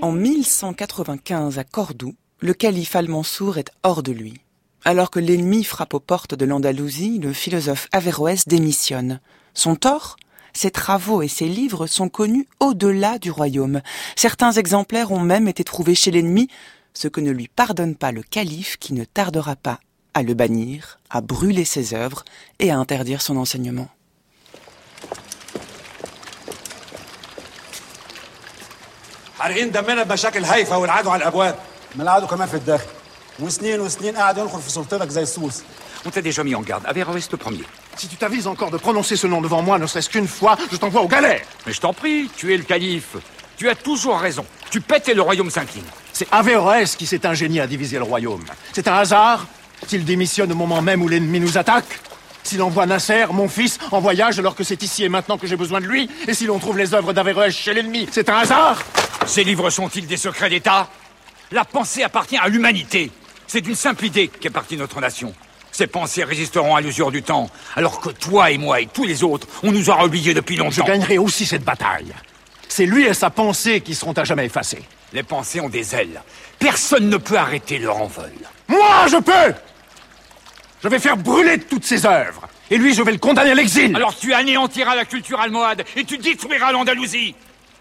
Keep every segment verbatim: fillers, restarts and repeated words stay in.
En mille cent quatre-vingt-quinze, à Cordoue, le calife Al-Mansour est hors de lui. Alors que l'ennemi frappe aux portes de l'Andalousie, le philosophe Averroès démissionne. Son tort ? Ses travaux et ses livres sont connus au-delà du royaume. Certains exemplaires ont même été trouvés chez l'ennemi, ce que ne lui pardonne pas le calife qui ne tardera pas à le bannir, à brûler ses œuvres et à interdire son enseignement. حارقين دمنا بمشاكل هايفه والعدو على الابواب. ما العدو كمان في الداخل وسنين وسنين قاعد ينخر في سلطتك زي السوس. On t'a déjà mis en garde. Averroès le premier. Si tu t'avises encore de prononcer ce nom devant moi, ne serait-ce qu'une fois, je t'envoie aux galères. Mais je t'en prie, tu es le calife. Tu as toujours raison. Tu pètes et le royaume s'incline. C'est Averroès qui s'est ingénié à diviser le royaume. C'est un hasard s'il démissionne au moment même où l'ennemi nous attaque, s'il envoie Nasser, mon fils, en voyage alors que c'est ici et maintenant que j'ai besoin de lui, et si l'on trouve les œuvres d'Averroès chez l'ennemi. C'est un hasard. Ces livres sont-ils des secrets d'État? La pensée appartient à l'humanité. C'est d'une simple idée qu'est partie notre nation. Ces pensées résisteront à l'usure du temps, alors que toi et moi et tous les autres, on nous aura oubliés depuis longtemps. Je gagnerai aussi cette bataille. C'est lui et sa pensée qui seront à jamais effacés. Les pensées ont des ailes. Personne ne peut arrêter leur envol. Moi, je peux! Je vais faire brûler toutes ses œuvres. Et lui, je vais le condamner à l'exil. Alors tu anéantiras la culture almohade et tu détruiras l'Andalousie.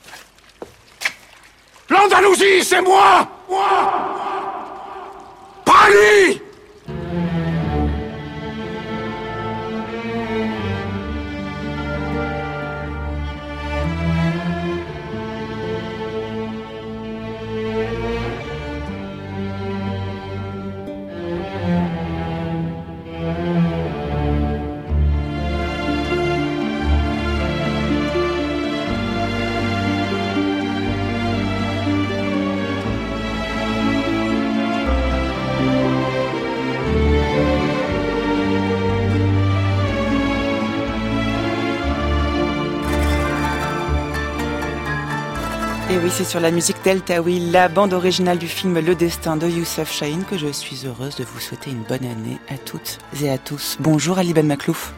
L'Andalousie, c'est moi! Moi! Pas lui! Et oui, c'est sur la musique d'El-Taoui, la bande originale du film Le Destin de Youssef Chahine, que je suis heureuse de vous souhaiter une bonne année à toutes et à tous. Bonjour Ali Ben Maklouf.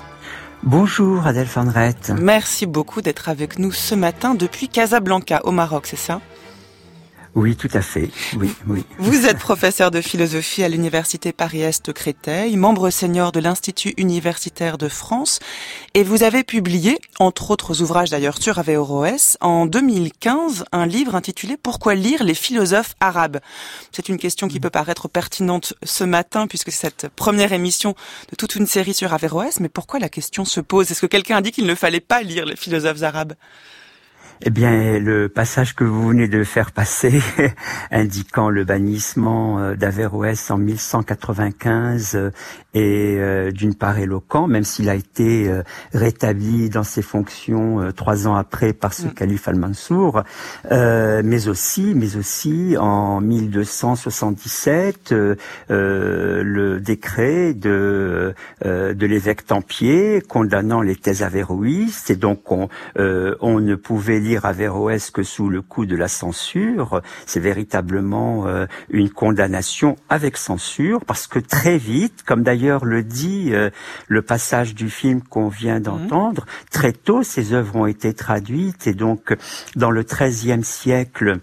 Bonjour Adèle Van Rett. Merci beaucoup d'être avec nous ce matin depuis Casablanca, au Maroc, c'est ça ? Oui, tout à fait. Oui, oui. Vous êtes professeur de philosophie à l'université Paris-Est Créteil, membre senior de l'Institut universitaire de France, et vous avez publié, entre autres ouvrages d'ailleurs sur Averroès, en deux mille quinze, un livre intitulé « Pourquoi lire les philosophes arabes ?» C'est une question qui peut paraître pertinente ce matin, puisque c'est cette première émission de toute une série sur Averroès, mais pourquoi la question se pose ? Est-ce que quelqu'un a dit qu'il ne fallait pas lire les philosophes arabes ? Eh bien, le passage que vous venez de faire passer, indiquant le bannissement d'Averroès en mille cent quatre-vingt-quinze, est euh, d'une part éloquent, même s'il a été euh, rétabli dans ses fonctions euh, trois ans après par ce mmh. calife Al-Mansour, euh, mais aussi, mais aussi en mille deux cent soixante-dix-sept, euh, euh, le décret de euh, de l'évêque Tempier condamnant les thèses averroïstes, et donc on euh, on ne pouvait lire Averroès que sous le coup de la censure. C'est véritablement euh, une condamnation avec censure, parce que très vite, comme d'ailleurs le dit euh, le passage du film qu'on vient d'entendre, mmh. très tôt ces œuvres ont été traduites, et donc dans le treizième siècle,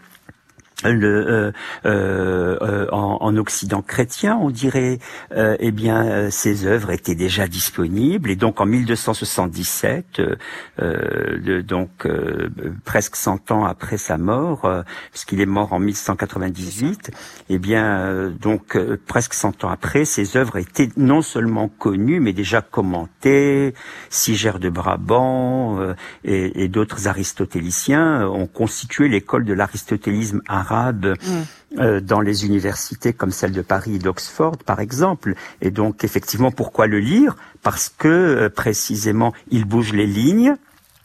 le, euh, euh, en, en Occident chrétien, on dirait, euh, eh bien, euh, ces œuvres étaient déjà disponibles, et donc en mille deux cent soixante-dix-sept, euh, euh, donc euh, presque cent ans après sa mort, euh, puisqu'il est mort en mille cent quatre-vingt-dix-huit, eh bien, euh, donc euh, presque cent ans après, ces œuvres étaient non seulement connues, mais déjà commentées. Sigère de Brabant euh, et, et d'autres aristotéliciens ont constitué l'école de l'aristotélisme arabe arabe mmh. euh, dans les universités comme celle de Paris et d'Oxford, par exemple. Et donc, effectivement, pourquoi le lire ? Parce que, euh, précisément, il bouge les lignes.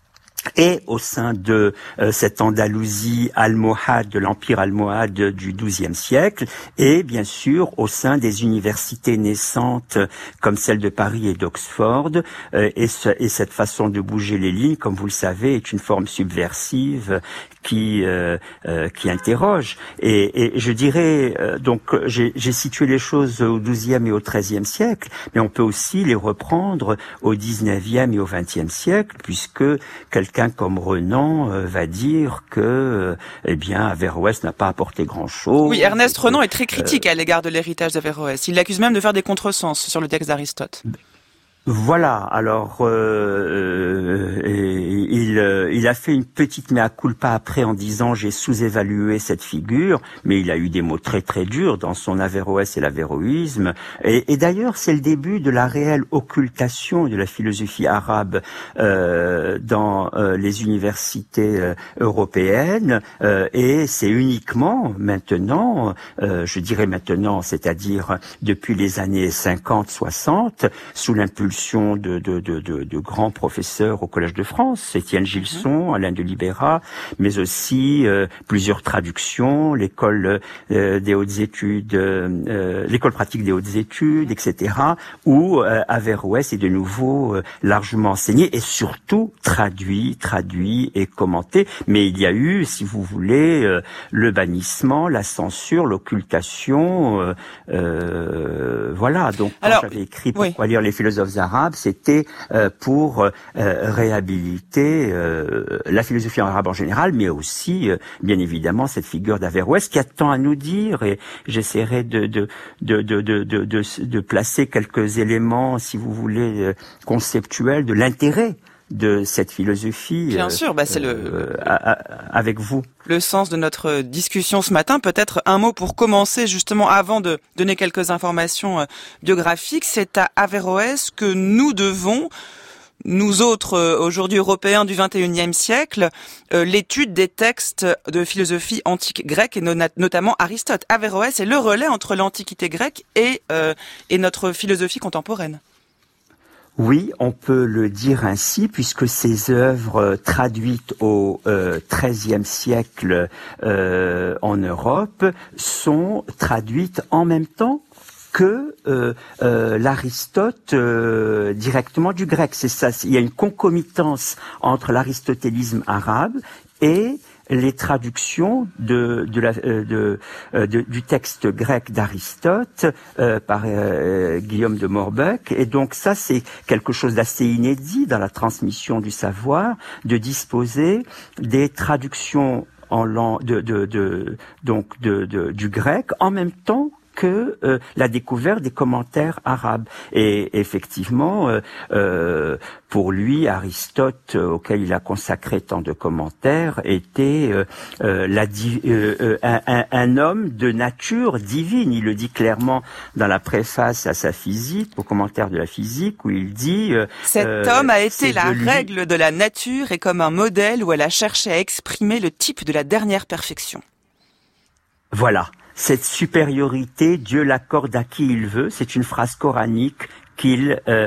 Et au sein de euh, cette Andalousie almohade, de l'empire almohade du douzième siècle, et bien sûr au sein des universités naissantes comme celle de Paris et d'Oxford, euh, et, ce, et cette façon de bouger les lignes, comme vous le savez, est une forme subversive qui euh, euh, qui interroge. Et, et je dirais, euh, donc j'ai, j'ai situé les choses au douzième et au treizième siècle, mais on peut aussi les reprendre au dix-neuvième et au vingtième siècle, puisque quelqu'un quelqu'un comme Renan euh, va dire que, euh, eh bien, Averroès n'a pas apporté grand-chose. Oui, Ernest Renan est très critique euh, à l'égard de l'héritage d'Averroès. Il l'accuse même de faire des contresens sur le texte d'Aristote. Voilà, alors euh, euh, il, euh, il a fait une petite mea culpa après en disant j'ai sous-évalué cette figure, mais il a eu des mots très très durs dans son Averroès et l'Averroïsme, et, et d'ailleurs c'est le début de la réelle occultation de la philosophie arabe euh, dans euh, les universités euh, européennes, euh, et c'est uniquement maintenant, euh, je dirais maintenant, c'est-à-dire depuis les années cinquante soixante, sous l'impulsion De, de, de, de, de grands professeurs au Collège de France, Étienne Gilson, Alain de Libera, mais aussi euh, plusieurs traductions, l'école euh, des hautes études, euh, l'école pratique des hautes études, et cetera, où euh, Averroès est de nouveau euh, largement enseigné et surtout traduit, traduit et commenté. Mais il y a eu, si vous voulez, euh, le bannissement, la censure, l'occultation, euh, euh, voilà. Donc quand Alors, j'avais écrit Pourquoi oui. lire les philosophes arabe, c'était euh, pour euh, réhabiliter euh, la philosophie arabe en général, mais aussi, euh, bien évidemment, cette figure d'Averroès qui a tant à nous dire, et j'essaierai de de de de de de, de, de placer quelques éléments, si vous voulez, euh, conceptuels de l'intérêt de cette philosophie. Bien euh, sûr, bah c'est euh, le à, à, avec vous. Le sens de notre discussion ce matin. Peut-être un mot pour commencer, justement, avant de donner quelques informations euh, biographiques. C'est à Averroès que nous devons, nous autres, euh, aujourd'hui européens du vingt et unième siècle, euh, l'étude des textes de philosophie antique grecque, et no- notamment Aristote. Averroès est le relais entre l'Antiquité grecque et, euh, et notre philosophie contemporaine. Oui, on peut le dire ainsi, puisque ces œuvres traduites au treizième siècle euh, en Europe sont traduites en même temps que euh, euh, l'Aristote euh, directement du grec. C'est ça. Il y a une concomitance entre l'aristotélisme arabe et les traductions de, de la, de, de, de, du texte grec d'Aristote euh, par euh, Guillaume de Morbeck. Et donc ça, c'est quelque chose d'assez inédit dans la transmission du savoir, de disposer des traductions en langue de, de, de, donc de, de, du grec en même temps que euh, la découverte des commentaires arabes. Et effectivement, euh, euh, pour lui, Aristote, euh, auquel il a consacré tant de commentaires, était euh, euh, la di- euh, euh, un, un, un homme de nature divine. Il le dit clairement dans la préface à sa physique, au commentaire de la physique, où il dit... Euh, Cet euh, homme a été la lui... règle de la nature et comme un modèle où elle a cherché à exprimer le type de la dernière perfection. Voilà. Cette supériorité, Dieu l'accorde à qui il veut. C'est une phrase coranique qu'il euh,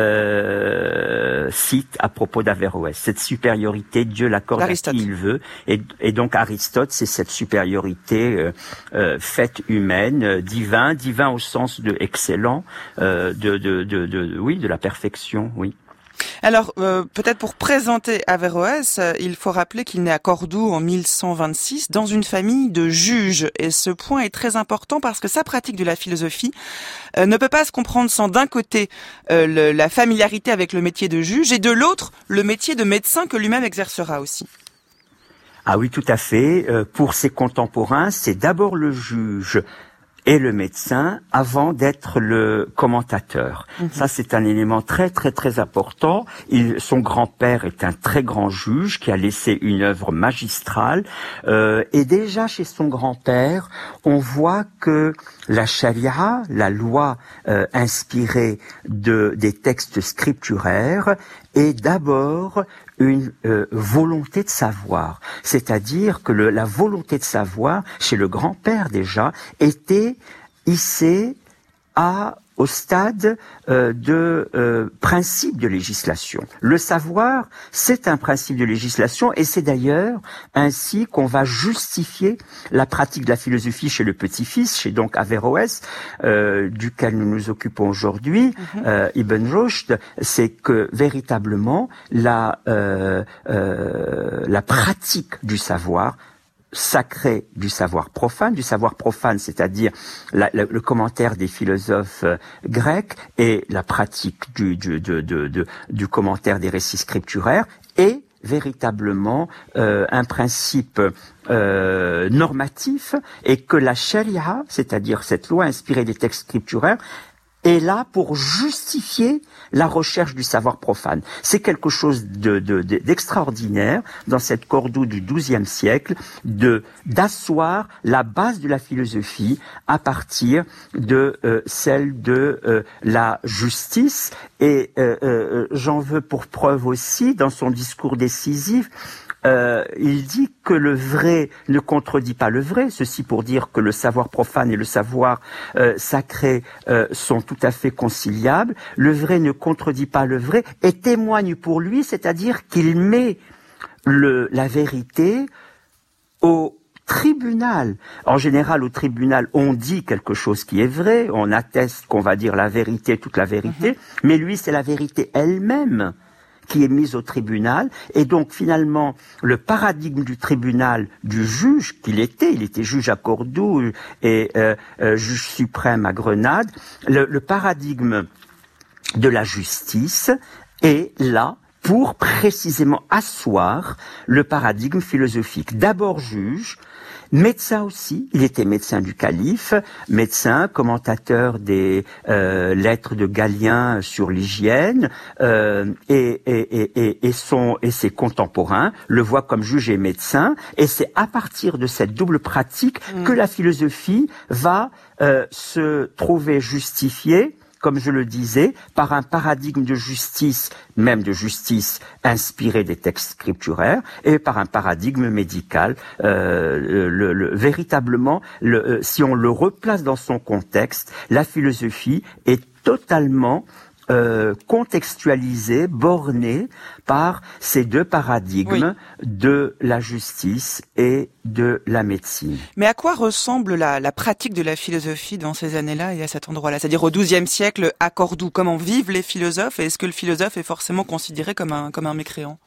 euh, cite à propos d'Averroès. Cette supériorité, Dieu l'accorde à qui il veut. Et, et donc Aristote, c'est cette supériorité euh, euh, faite humaine, euh, divin, divin au sens de excellent, euh, de, de, de, de, oui, de la perfection, oui. Alors, euh, peut-être pour présenter Averroès, euh, il faut rappeler qu'il naît à Cordoue en mille cent vingt-six dans une famille de juges. Et ce point est très important parce que sa pratique de la philosophie euh, ne peut pas se comprendre sans d'un côté euh, le, la familiarité avec le métier de juge et de l'autre le métier de médecin que lui-même exercera aussi. Ah oui, tout à fait. Euh, pour ses contemporains, c'est d'abord le juge et le médecin avant d'être le commentateur. Mmh. Ça, c'est un élément très, très, très important. Il, son grand-père est un très grand juge qui a laissé une œuvre magistrale. Euh, et déjà, chez son grand-père, on voit que la charia, la loi euh, inspirée de, des textes scripturaires, est d'abord une euh, volonté de savoir. C'est-à-dire que le, la volonté de savoir, chez le grand-père déjà, était hissée à au stade euh, de euh, principe de législation. Le savoir, c'est un principe de législation et c'est d'ailleurs ainsi qu'on va justifier la pratique de la philosophie chez le petit-fils, chez donc Averroès, euh, duquel nous nous occupons aujourd'hui, mm-hmm. euh, Ibn Rushd, c'est que véritablement la, euh, euh, la pratique du savoir sacré du savoir profane, du savoir profane, c'est-à-dire la, la, le commentaire des philosophes euh, grecs et la pratique du, du, de, de, de, du commentaire des récits scripturaires, et véritablement euh, un principe euh, normatif et que la charia, c'est-à-dire cette loi inspirée des textes scripturaires, est là pour justifier la recherche du savoir profane. C'est quelque chose de, de, de, d'extraordinaire dans cette Cordoue du douzième siècle, de d'asseoir la base de la philosophie à partir de euh, celle de euh, la justice. Et euh, euh, j'en veux pour preuve aussi, dans son discours décisif, Euh, il dit que le vrai ne contredit pas le vrai, ceci pour dire que le savoir profane et le savoir euh, sacré euh, sont tout à fait conciliables. Le vrai ne contredit pas le vrai et témoigne pour lui, c'est-à-dire qu'il met le, la vérité au tribunal. En général, au tribunal, on dit quelque chose qui est vrai, on atteste qu'on va dire la vérité, toute la vérité, mmh. mais lui, c'est la vérité elle-même qui est mise au tribunal, et donc finalement le paradigme du tribunal, du juge qu'il était, il était juge à Cordoue et euh, euh, juge suprême à Grenade, le, le paradigme de la justice est là pour précisément asseoir le paradigme philosophique. D'abord juge, médecin aussi, il était médecin du calife, médecin, commentateur des euh, lettres de Galien sur l'hygiène, euh, et, et, et, et, son, et ses contemporains le voient comme juge et médecin, et c'est à partir de cette double pratique mmh. que la philosophie va euh, se trouver justifiée, comme je le disais, par un paradigme de justice, même de justice inspiré des textes scripturaires, et par un paradigme médical. Euh, le, le, véritablement, le, euh, si on le replace dans son contexte, la philosophie est totalement Euh, contextualisé, borné par ces deux paradigmes oui. de la justice et de la médecine. Mais à quoi ressemble la, la pratique de la philosophie dans ces années-là et à cet endroit-là? C'est-à-dire au douzième siècle, à Cordoue, comment vivent les philosophes, et est-ce que le philosophe est forcément considéré comme un, comme un mécréant?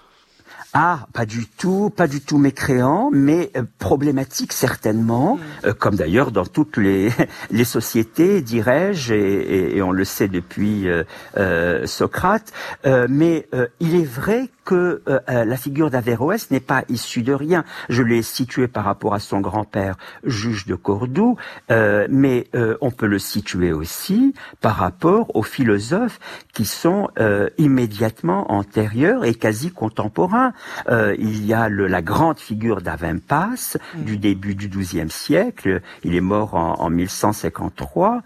Ah, pas du tout, pas du tout mécréant, mais euh, problématique certainement, mmh. euh, comme d'ailleurs dans toutes les les sociétés, dirais-je, et, et, et on le sait depuis euh, euh, Socrate. Euh, mais euh, il est vrai que euh, la figure d'Averroès n'est pas issue de rien. Je l'ai situé par rapport à son grand-père, juge de Cordoue, euh, mais euh, on peut le situer aussi par rapport aux philosophes qui sont euh, immédiatement antérieurs et quasi contemporains. Euh, il y a le, la grande figure d'Avempas mmh. du début du douzième siècle. Il est mort en, en mille cent cinquante-trois.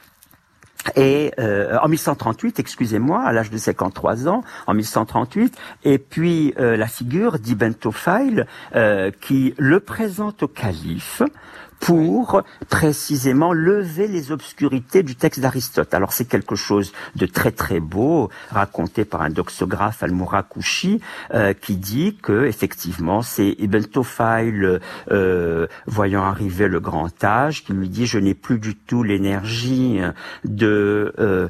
Et euh, en mille cent trente-huit, excusez-moi, à l'âge de cinquante-trois ans, en mille cent trente-huit, et puis euh, la figure d'Ibn Tufayl euh, qui le présente au calife pour précisément lever les obscurités du texte d'Aristote. Alors c'est quelque chose de très très beau, raconté par un doxographe al-Murakouchi, euh, qui dit que effectivement c'est Ibn Tufayl, euh, voyant arriver le grand âge, qui lui dit je n'ai plus du tout l'énergie de euh,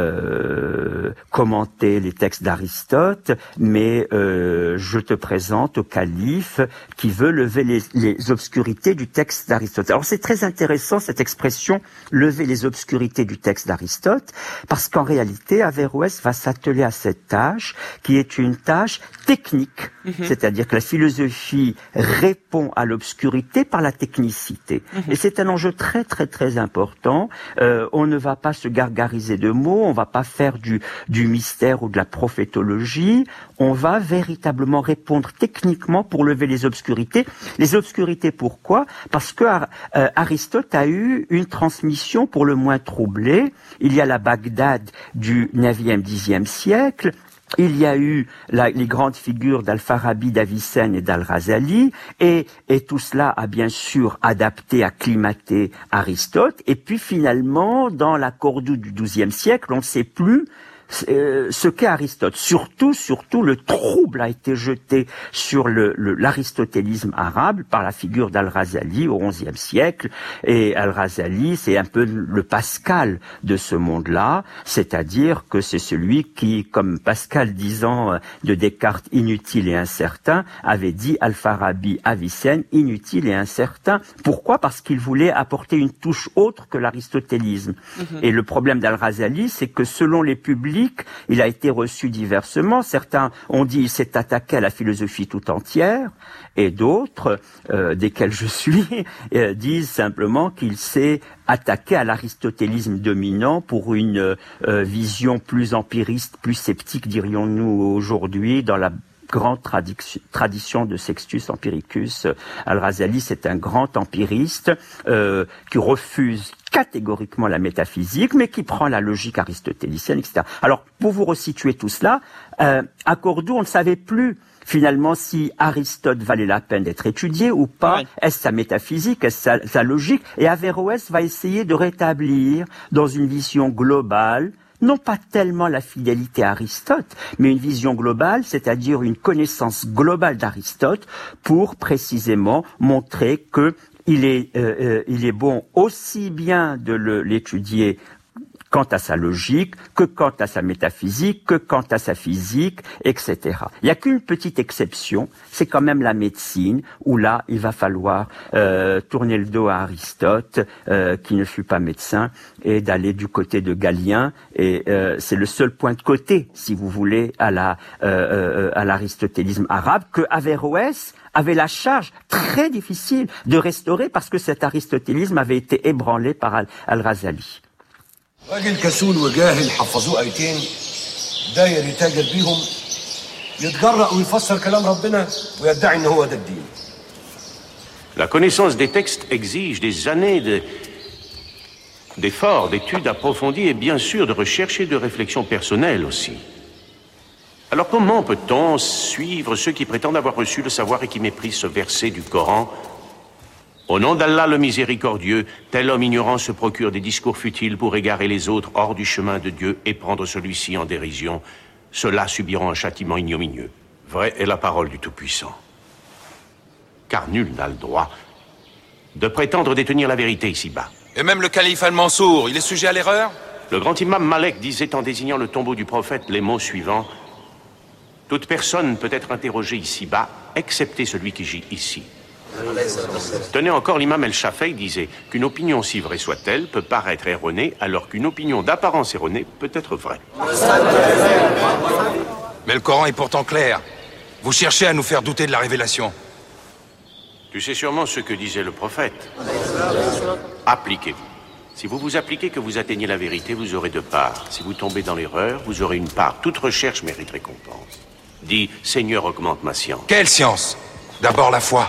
euh, commenter les textes d'Aristote, mais euh, je te présente au calife qui veut lever les, les obscurités du texte d'Aristote. Alors c'est très intéressant cette expression « lever les obscurités du texte d'Aristote » parce qu'en réalité Averroès va s'atteler à cette tâche qui est une tâche technique, mm-hmm. c'est-à-dire que la philosophie répond à l'obscurité par la technicité. Mm-hmm. Et c'est un enjeu très très très important. Euh, on ne va pas se gargariser de mots, on va pas faire du, du mystère ou de la prophétologie, on va véritablement répondre techniquement pour lever les obscurités. Les obscurités pourquoi ? Parce que Euh, Aristote a eu une transmission pour le moins troublée. Il y a la Bagdad du neuvième, dixième siècle. Il y a eu la, les grandes figures d'Al-Farabi, d'Avicenne et d'Al-Razali, et, et tout cela a bien sûr adapté, acclimaté Aristote. Et puis finalement, dans la Cordoue du douzième siècle, on ne sait plus Euh, ce qu'est Aristote. Surtout, surtout, le trouble a été jeté sur le, le, l'aristotélisme arabe par la figure d'Al-Razali au onzième siècle. Et Al-Razali, c'est un peu le Pascal de ce monde-là, c'est-à-dire que c'est celui qui, comme Pascal disant de Descartes inutile et incertain, avait dit Al-Farabi, Avicenne inutile et incertain. Pourquoi ? Parce qu'il voulait apporter une touche autre que l'aristotélisme. Mm-hmm. Et le problème d'Al-Razali, c'est que selon les publics catholique. Il a été reçu diversement. Certains ont dit qu'il s'est attaqué à la philosophie tout entière, et d'autres, euh, desquels je suis, euh, disent simplement qu'il s'est attaqué à l'aristotélisme dominant pour une euh, vision plus empiriste, plus sceptique, dirions-nous aujourd'hui, dans la grande tradition, tradition de Sextus Empiricus. Al-Razali, c'est un grand empiriste euh, qui refuse catégoriquement la métaphysique, mais qui prend la logique aristotélicienne, et cetera. Alors, pour vous resituer tout cela, euh, à Cordoue, on ne savait plus finalement si Aristote valait la peine d'être étudié ou pas. Oui. Est-ce sa métaphysique, est-ce sa, sa logique? Et Averroès va essayer de rétablir dans une vision globale non pas tellement la fidélité à Aristote, mais une vision globale, c'est-à-dire une connaissance globale d'Aristote pour précisément montrer que il est, euh, il est bon aussi bien de le, l'étudier quant à sa logique, que quant à sa métaphysique, que quant à sa physique, et cetera. Il n'y a qu'une petite exception, c'est quand même la médecine, où là, il va falloir euh, tourner le dos à Aristote, euh, qui ne fut pas médecin, et d'aller du côté de Galien, et euh, c'est le seul point de côté, si vous voulez, à la euh, euh, à l'aristotélisme arabe, que Averroès avait la charge très difficile de restaurer, parce que cet aristotélisme avait été ébranlé par Al- Al-Razali. راجل كسول وجاهل حفظوه ايتين داير يتاجر بيهم يتجرأ ويفسر كلام ربنا ويدعي ان هو ده الدين. La connaissance des textes exige des années de d'efforts, d'études approfondies et bien sûr de recherche et de réflexion personnelle aussi. Alors comment peut-on suivre ceux qui prétendent avoir reçu le savoir et qui méprisent ce verset du Coran ? Au nom d'Allah le miséricordieux, tel homme ignorant se procure des discours futiles pour égarer les autres hors du chemin de Dieu et prendre celui-ci en dérision. Ceux-là subiront un châtiment ignominieux. Vraie est la parole du Tout-Puissant. Car nul n'a le droit de prétendre détenir la vérité ici-bas. Et même le calife Al-Mansour, il est sujet à l'erreur ? Le grand imam Malek disait en désignant le tombeau du prophète les mots suivants. Toute personne peut être interrogée ici-bas, excepté celui qui gît ici. Tenez encore, l'imam El-Shafi'i disait qu'une opinion, si vraie soit-elle, peut paraître erronée, alors qu'une opinion d'apparence erronée peut être vraie. Mais le Coran est pourtant clair. Vous cherchez à nous faire douter de la révélation. Tu sais sûrement ce que disait le prophète. Appliquez-vous. Si vous vous appliquez que vous atteignez la vérité, vous aurez deux parts. Si vous tombez dans l'erreur, vous aurez une part. Toute recherche mérite récompense. Dis, Seigneur, augmente ma science. Quelle science ? D'abord la foi.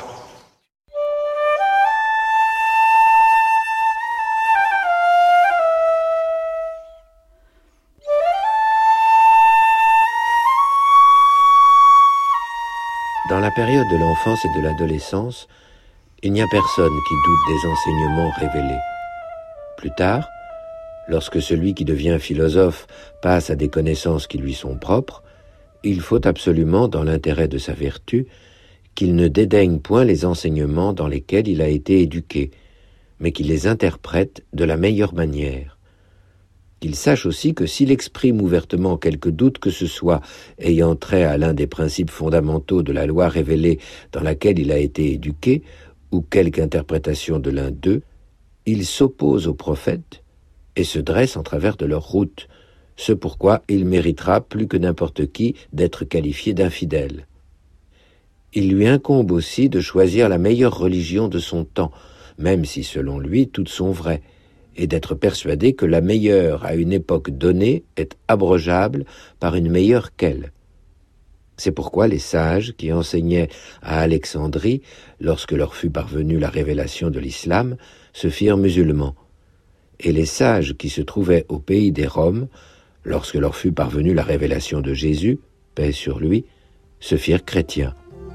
Dans la période de l'enfance et de l'adolescence, il n'y a personne qui doute des enseignements révélés. Plus tard, lorsque celui qui devient philosophe passe à des connaissances qui lui sont propres, il faut absolument, dans l'intérêt de sa vertu, qu'il ne dédaigne point les enseignements dans lesquels il a été éduqué, mais qu'il les interprète de la meilleure manière. Qu'il sache aussi que s'il exprime ouvertement quelque doute que ce soit ayant trait à l'un des principes fondamentaux de la loi révélée dans laquelle il a été éduqué, ou quelque interprétation de l'un d'eux, il s'oppose aux prophètes et se dresse en travers de leur route, ce pourquoi il méritera plus que n'importe qui d'être qualifié d'infidèle. Il lui incombe aussi de choisir la meilleure religion de son temps, même si selon lui toutes sont vraies, et d'être persuadé que la meilleure à une époque donnée est abrogeable par une meilleure qu'elle. C'est pourquoi les sages qui enseignaient à Alexandrie, lorsque leur fut parvenue la révélation de l'islam, se firent musulmans, et les sages qui se trouvaient au pays des Roms, lorsque leur fut parvenue la révélation de Jésus, paix sur lui, se firent chrétiens.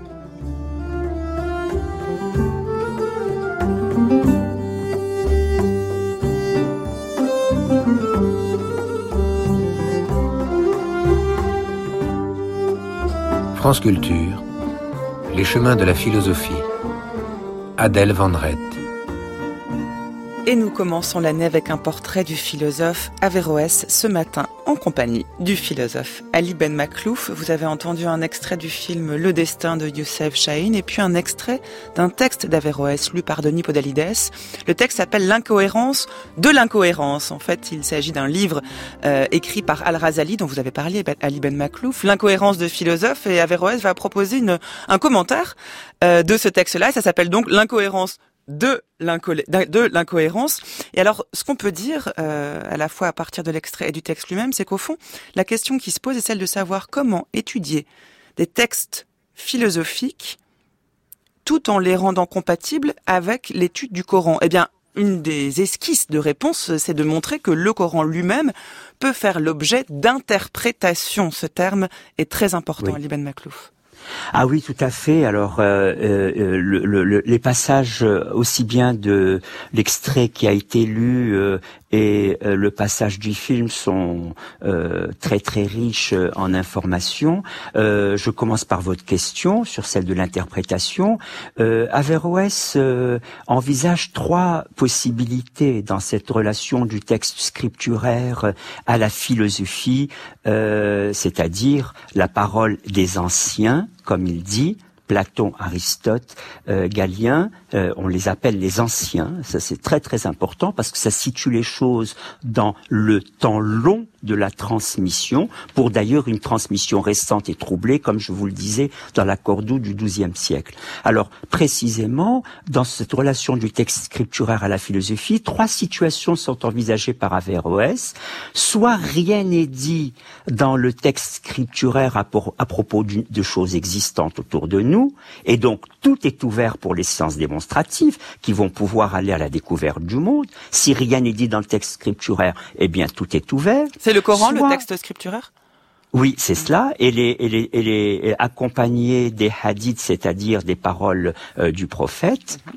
France Culture, les chemins de la philosophie. Adèle Van Rett. Et nous commençons l'année avec un portrait du philosophe Averroès ce matin en compagnie du philosophe Ali Ben Makhlouf. Vous avez entendu un extrait du film Le Destin de Youssef Chahine et puis un extrait d'un texte d'Averroès lu par Denis Podalides. Le texte s'appelle L'incohérence de l'incohérence. En fait, il s'agit d'un livre euh, écrit par Al-Razali dont vous avez parlé, Ali Ben Makhlouf, L'incohérence de philosophe, et Averroès va proposer une, un commentaire euh, de ce texte-là. Et ça s'appelle donc L'incohérence de l'incohérence. Et alors, ce qu'on peut dire, euh, à la fois à partir de l'extrait et du texte lui-même, c'est qu'au fond, la question qui se pose est celle de savoir comment étudier des textes philosophiques tout en les rendant compatibles avec l'étude du Coran. Eh bien, une des esquisses de réponse, c'est de montrer que le Coran lui-même peut faire l'objet d'interprétation. Ce terme est très important, oui. Ali Ben Makhlouf. Ah oui, tout à fait. Alors, euh, euh, le, le, les passages aussi bien de l'extrait qui a été lu euh, et euh, le passage du film sont euh, très très riches en informations. Euh, je commence par votre question sur celle de l'interprétation. Euh, Averroès euh, envisage trois possibilités dans cette relation du texte scripturaire à la philosophie, euh, c'est-à-dire la parole des anciens, comme il dit, Platon, Aristote, euh, Galien, euh, on les appelle les anciens. Ça, c'est très très important parce que ça situe les choses dans le temps long de la transmission, pour d'ailleurs une transmission récente et troublée, comme je vous le disais, dans la Cordoue du douzième siècle. Alors, précisément, dans cette relation du texte scripturaire à la philosophie, trois situations sont envisagées par Averroès. Soit rien n'est dit dans le texte scripturaire à, pour, à propos de choses existantes autour de nous, et donc tout est ouvert pour les sciences démonstratives qui vont pouvoir aller à la découverte du monde. Si rien n'est dit dans le texte scripturaire, eh bien tout est ouvert. C'est le Coran, Soit... le texte scripturaire ? Oui, c'est cela, et les, et les, et les accompagné des hadiths, c'est-à-dire des paroles euh, du prophète. Mm-hmm.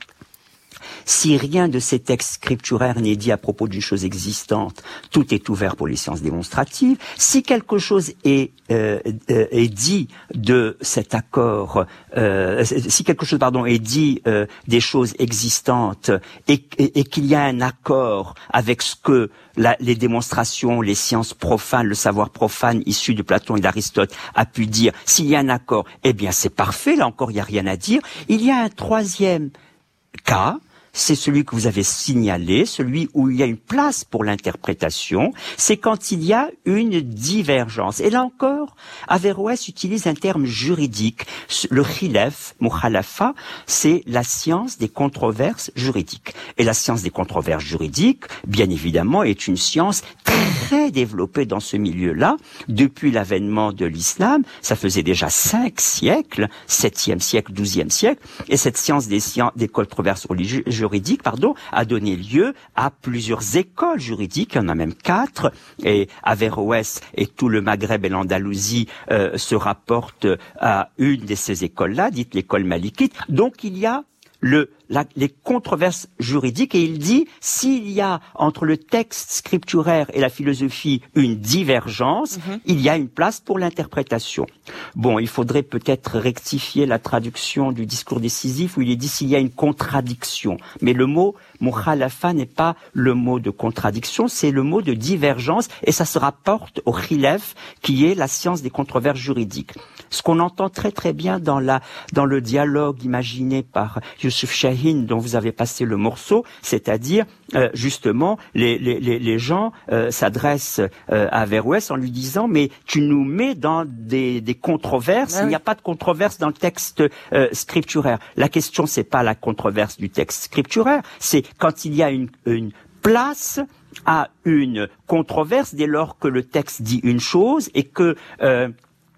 Si rien de ces textes scripturaires n'est dit à propos d'une chose existante, tout est ouvert pour les sciences démonstratives. Si quelque chose est, euh, euh, est dit de cet accord, euh, si quelque chose, pardon, est dit euh, des choses existantes et, et, et qu'il y a un accord avec ce que la, les démonstrations, les sciences profanes, le savoir profane issu de Platon et d'Aristote a pu dire, s'il y a un accord, eh bien c'est parfait, là encore il n'y a rien à dire. Il y a un troisième cas, c'est celui que vous avez signalé, celui où il y a une place pour l'interprétation, c'est quand il y a une divergence. Et là encore, Averroès utilise un terme juridique. Le khilaf, mukhalafa, c'est la science des controverses juridiques. Et la science des controverses juridiques, bien évidemment, est une science très développée dans ce milieu-là. Depuis l'avènement de l'islam, ça faisait déjà cinq siècles, septième siècle, douzième siècle, et cette science des, sciences, des controverses religieuses juridique, pardon, a donné lieu à plusieurs écoles juridiques, il y en a même quatre, et Averroès et tout le Maghreb et l'Andalousie euh, se rapportent à une de ces écoles-là, dite l'école malikite. Donc il y a le, la, les controverses juridiques, et il dit, s'il y a entre le texte scripturaire et la philosophie une divergence, mm-hmm. il y a une place pour l'interprétation. Bon, il faudrait peut-être rectifier la traduction du discours décisif où il est dit s'il y a une contradiction. Mais le mot mukhalafa n'est pas le mot de contradiction, c'est le mot de divergence, et ça se rapporte au khilaf, qui est la science des controverses juridiques. Ce qu'on entend très très bien dans la dans le dialogue imaginé par Youssef Chahine, dont vous avez passé le morceau, c'est-à-dire euh, justement les les les, les gens euh, s'adressent euh, à Averroès en lui disant mais tu nous mets dans des des controverses, ah oui. Il n'y a pas de controverse dans le texte euh, scripturaire. La question c'est pas la controverse du texte scripturaire, c'est quand il y a une une place à une controverse dès lors que le texte dit une chose et que euh,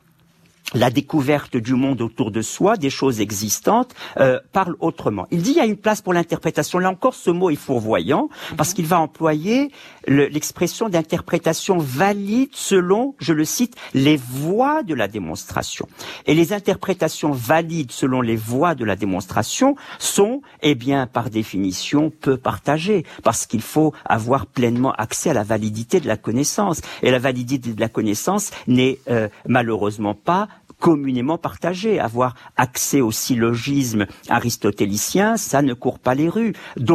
la découverte du monde autour de soi, des choses existantes, euh, parle autrement. Il dit il y a une place pour l'interprétation. Là encore, ce mot est fourvoyant, parce qu'il va employer le, l'expression d'interprétation valide selon, je le cite, les voies de la démonstration. Et les interprétations valides selon les voies de la démonstration sont, eh bien, par définition, peu partagées, parce qu'il faut avoir pleinement accès à la validité de la connaissance. Et la validité de la connaissance n'est euh, malheureusement pas communément partagé. Avoir accès au syllogisme aristotélicien, ça ne court pas les rues. Donc,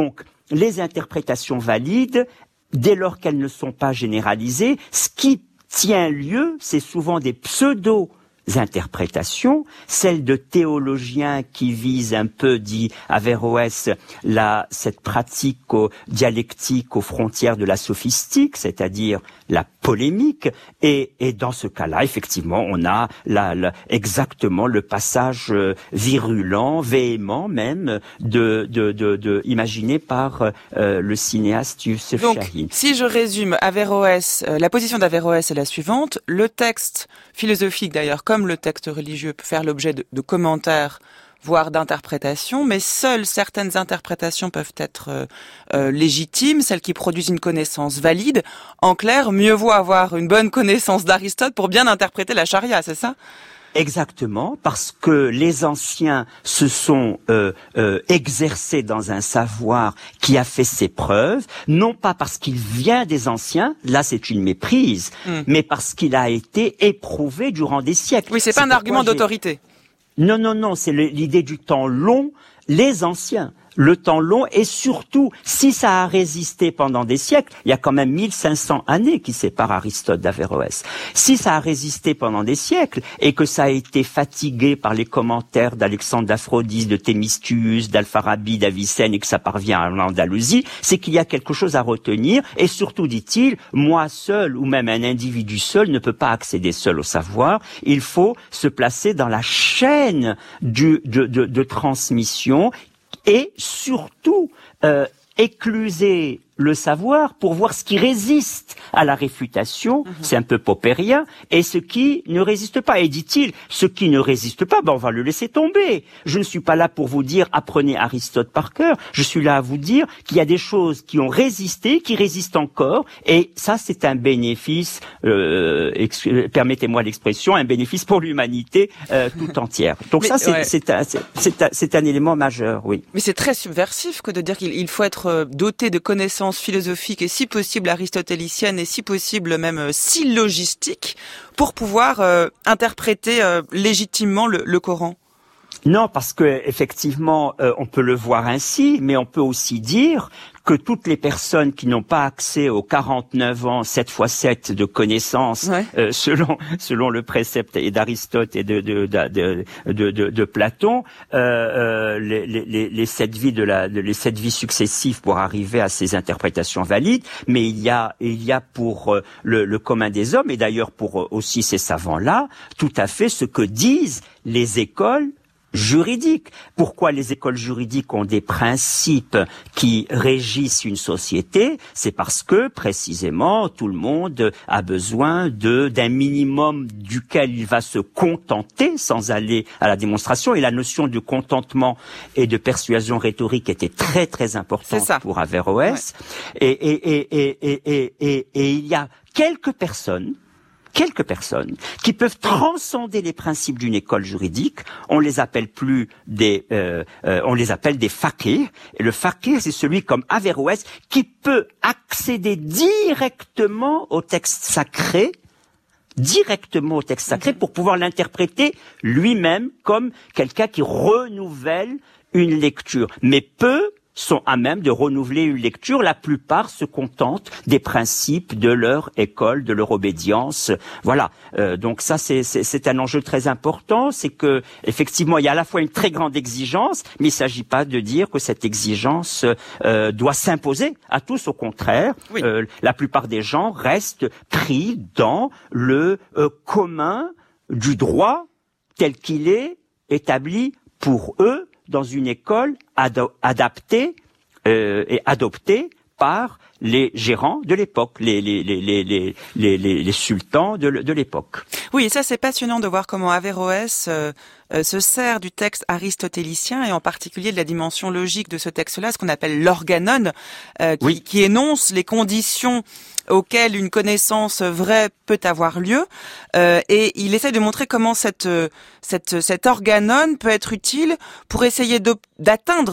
les interprétations valides, dès lors qu'elles ne sont pas généralisées, ce qui tient lieu, c'est souvent des pseudo interprétations, celles de théologiens qui visent un peu, dit Averroès, la, cette pratique au, dialectique aux frontières de la sophistique, c'est-à-dire la polémique, et, et dans ce cas-là, effectivement, on a la, la, exactement le passage virulent, véhément même, de, de, de, de imaginé par euh, le cinéaste Youssef Chahine. Donc, si je résume, Averroès, euh, la position d'Averroès est la suivante, le texte philosophique d'ailleurs, comme le texte religieux, peut faire l'objet de, de commentaires, voire d'interprétations, mais seules certaines interprétations peuvent être euh, euh, légitimes, celles qui produisent une connaissance valide. En clair, mieux vaut avoir une bonne connaissance d'Aristote pour bien interpréter la charia, c'est ça ? Exactement, parce que les anciens se sont euh, euh, exercés dans un savoir qui a fait ses preuves, non pas parce qu'il vient des anciens, là c'est une méprise, mm. mais parce qu'il a été éprouvé durant des siècles. Oui, c'est, c'est pas un argument d'autorité. Non, non, non, c'est le, l'idée du temps long, les anciens. Le temps long, et surtout, si ça a résisté pendant des siècles, il y a quand même mille cinq cents années qui séparent Aristote d'Averroès. Si ça a résisté pendant des siècles, et que ça a été fatigué par les commentaires d'Alexandre d'Aphrodise, de Thémistius, d'Alfarabi, d'Avicenne, et que ça parvient à l'Andalousie, c'est qu'il y a quelque chose à retenir, et surtout, dit-il, moi seul, ou même un individu seul, ne peut pas accéder seul au savoir, il faut se placer dans la chaîne du, de, de, de transmission, et surtout euh, écluser le savoir pour voir ce qui résiste à la réfutation, mmh. c'est un peu popérien, et ce qui ne résiste pas. Et dit-il, ce qui ne résiste pas, ben on va le laisser tomber. Je ne suis pas là pour vous dire apprenez Aristote par cœur, je suis là à vous dire qu'il y a des choses qui ont résisté, qui résistent encore, et ça c'est un bénéfice, euh, ex- permettez-moi l'expression, un bénéfice pour l'humanité euh, tout entière. Donc Mais, ça c'est, ouais. c'est, un, c'est, c'est, un, c'est un élément majeur, oui. Mais c'est très subversif que de dire qu'il il faut être doté de connaissances philosophique et si possible aristotélicienne et si possible même euh, syllogistique pour pouvoir euh, interpréter euh, légitimement le, le Coran. Non, parce que effectivement, euh, on peut le voir ainsi, mais on peut aussi dire que toutes les personnes qui n'ont pas accès aux quarante-neuf ans, sept fois sept de connaissances, ouais. euh, selon selon le précepte et d'Aristote et de de de de, de, de Platon, euh, euh, les, les les sept vies de la de, les sept vies successives pour arriver à ces interprétations valides. Mais il y a il y a pour euh, le, le commun des hommes et d'ailleurs pour euh, aussi ces savants-là, tout à fait ce que disent les écoles juridiques. Pourquoi les écoles juridiques ont des principes qui régissent une société? C'est parce que, précisément, tout le monde a besoin de, d'un minimum duquel il va se contenter sans aller à la démonstration. Et la notion de contentement et de persuasion rhétorique était très, très importante pour Averroès. Ouais. Et, et, et, et, et, et, et, et il y a quelques personnes quelques personnes qui peuvent transcender les principes d'une école juridique. On les appelle plus des, euh, euh, on les appelle des faqirs. Et le faqih, c'est celui comme Averroès qui peut accéder directement au texte sacré, directement au texte sacré pour pouvoir l'interpréter lui-même comme quelqu'un qui renouvelle une lecture. Mais peu sont à même de renouveler une lecture. La plupart se contentent des principes de leur école, de leur obédience. Voilà. Euh, donc ça, c'est, c'est, c'est un enjeu très important. C'est que effectivement, il y a à la fois une très grande exigence, mais il ne s'agit pas de dire que cette exigence euh, doit s'imposer à tous. Au contraire, oui. euh, la plupart des gens restent pris dans le euh, commun du droit tel qu'il est établi pour eux dans une école ado- adaptée euh, et adoptée par les gérants de l'époque, les les les les les les, les, les sultans de, de l'époque. Oui, et ça c'est passionnant de voir comment Averroès euh, euh, se sert du texte aristotélicien et en particulier de la dimension logique de ce texte-là, ce qu'on appelle l'organon, euh, qui, oui. qui énonce les conditions auxquelles une connaissance vraie peut avoir lieu, euh, et il essaie de montrer comment cette cette cet organon peut être utile pour essayer d'atteindre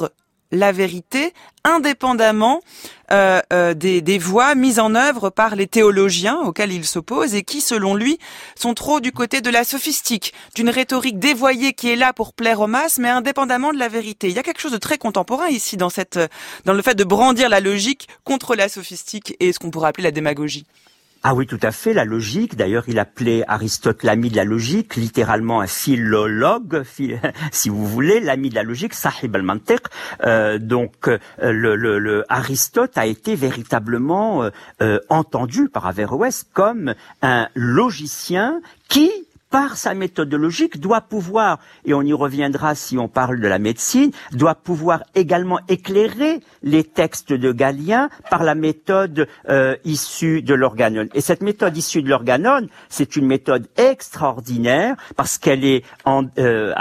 la vérité indépendamment euh, euh, des, des voies mises en œuvre par les théologiens auxquels il s'oppose et qui, selon lui, sont trop du côté de la sophistique, d'une rhétorique dévoyée qui est là pour plaire aux masses, mais indépendamment de la vérité. Il y a quelque chose de très contemporain ici dans cette, dans le fait de brandir la logique contre la sophistique et ce qu'on pourrait appeler la démagogie. Ah oui, tout à fait, la logique. D'ailleurs, il appelait Aristote l'ami de la logique, littéralement un philologue, si vous voulez, l'ami de la logique, sahib al-mantiq. Euh, donc, le, le, le Aristote a été véritablement euh, entendu par Averroès comme un logicien qui, par sa méthodologique, doit pouvoir, et on y reviendra si on parle de la médecine, doit pouvoir également éclairer les textes de Galien par la méthode euh, issue de l'Organon. Et cette méthode issue de l'Organon, c'est une méthode extraordinaire parce qu'elle est en euh,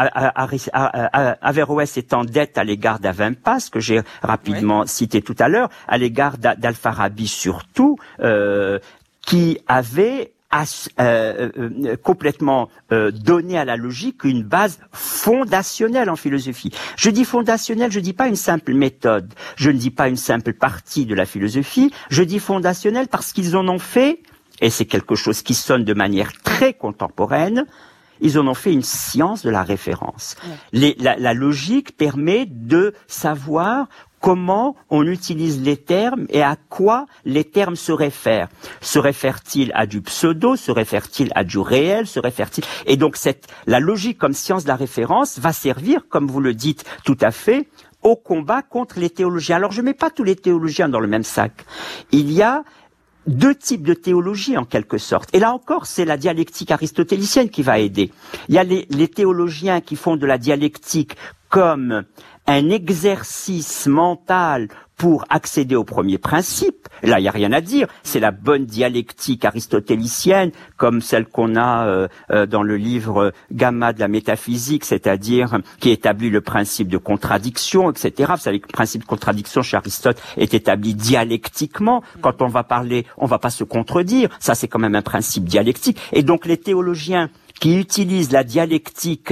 Averroès est en dette à l'égard d'Avimpas, que j'ai rapidement oui. cité tout à l'heure, à l'égard d'Al-Farabi surtout, euh, qui avait a euh, euh, complètement euh, donné à la logique une base fondationnelle en philosophie. Je dis fondationnelle, je dis pas une simple méthode, je ne dis pas une simple partie de la philosophie, je dis fondationnelle parce qu'ils en ont fait, et c'est quelque chose qui sonne de manière très contemporaine, ils en ont fait une science de la référence. Ouais. Les, la, la logique permet de savoir comment on utilise les termes et à quoi les termes se réfèrent. Se réfèrent-ils à du pseudo? Se réfèrent-ils à du réel? Se réfèrent-ils... Et donc cette, la logique comme science de la référence va servir, comme vous le dites tout à fait, au combat contre les théologiens. Alors je mets pas tous les théologiens dans le même sac. Il y a deux types de théologie en quelque sorte. Et là encore, c'est la dialectique aristotélicienne qui va aider. Il y a les, les théologiens qui font de la dialectique comme un exercice mental pour accéder au premier principe. Là, il n'y a rien à dire. C'est la bonne dialectique aristotélicienne, comme celle qu'on a euh, euh, dans le livre Gamma de la métaphysique, c'est-à-dire qui établit le principe de contradiction, et cetera. Vous savez que le principe de contradiction chez Aristote est établi dialectiquement. Quand on va parler, on va pas se contredire. Ça, c'est quand même un principe dialectique. Et donc, les théologiens qui utilisent la dialectique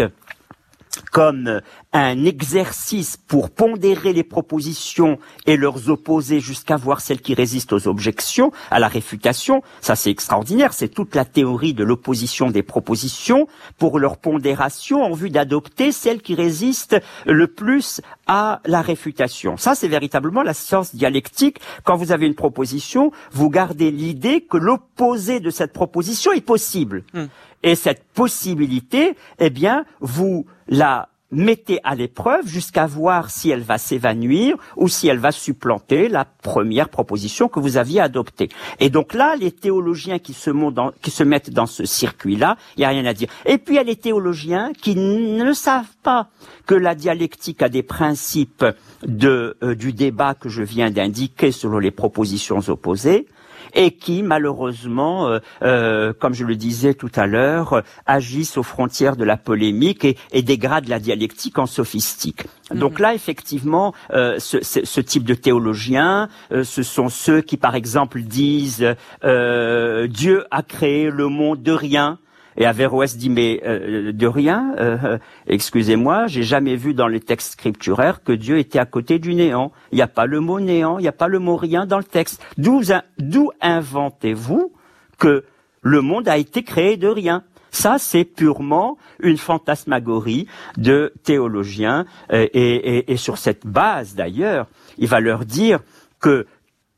comme un exercice pour pondérer les propositions et leurs opposer jusqu'à voir celles qui résistent aux objections, à la réfutation. Ça, c'est extraordinaire. C'est toute la théorie de l'opposition des propositions pour leur pondération en vue d'adopter celles qui résistent le plus à la réfutation. Ça, c'est véritablement la science dialectique. Quand vous avez une proposition, vous gardez l'idée que l'opposé de cette proposition est possible. Mmh. Et cette possibilité, eh bien, vous la mettez à l'épreuve jusqu'à voir si elle va s'évanouir ou si elle va supplanter la première proposition que vous aviez adoptée. Et donc là, les théologiens qui se, dans, qui se mettent dans ce circuit-là, il n'y a rien à dire. Et puis il y a les théologiens qui ne savent pas que la dialectique a des principes de, euh, du débat que je viens d'indiquer selon les propositions opposées, et qui, malheureusement, euh, euh, comme je le disais tout à l'heure, euh, agissent aux frontières de la polémique et, et dégradent la dialectique en sophistique. Mm-hmm. Donc là, effectivement, euh, ce, ce, ce type de théologiens, euh, ce sont ceux qui, par exemple, disent euh, « Dieu a créé le monde de rien ». Et Averroès dit, mais euh, de rien, euh, excusez-moi, j'ai jamais vu dans les textes scripturaires que Dieu était à côté du néant. Il n'y a pas le mot néant, il n'y a pas le mot rien dans le texte. D'où, d'où inventez-vous que le monde a été créé de rien? Ça, c'est purement une fantasmagorie de théologiens. Euh, et, et, et sur cette base, d'ailleurs, il va leur dire que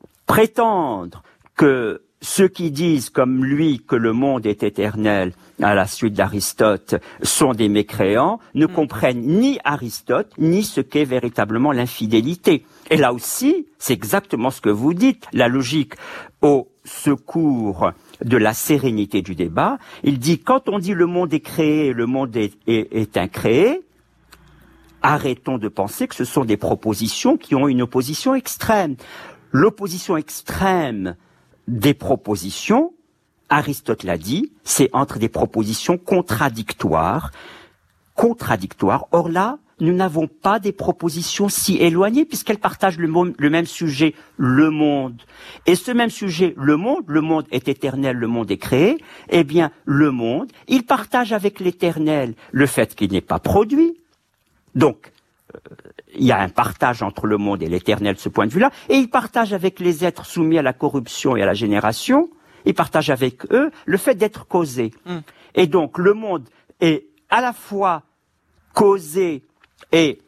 prétendre que ceux qui disent, comme lui, que le monde est éternel, à la suite d'Aristote, sont des mécréants, ne mmh. comprennent ni Aristote, ni ce qu'est véritablement l'infidélité. Et là aussi, c'est exactement ce que vous dites, la logique au secours de la sérénité du débat. Il dit, quand on dit le monde est créé, le monde est, est, est incréé, arrêtons de penser que ce sont des propositions qui ont une opposition extrême. L'opposition extrême des propositions, Aristote l'a dit, c'est entre des propositions contradictoires, contradictoires. Or là, nous n'avons pas des propositions si éloignées puisqu'elles partagent le, mo- le même sujet, le monde. Et ce même sujet, le monde, le monde est éternel, le monde est créé, eh bien, le monde, il partage avec l'éternel le fait qu'il n'est pas produit. Donc, il y a un partage entre le monde et l'éternel de ce point de vue-là, et il partage avec les êtres soumis à la corruption et à la génération, il partage avec eux le fait d'être causé. Mm. Et donc le monde est à la fois causé et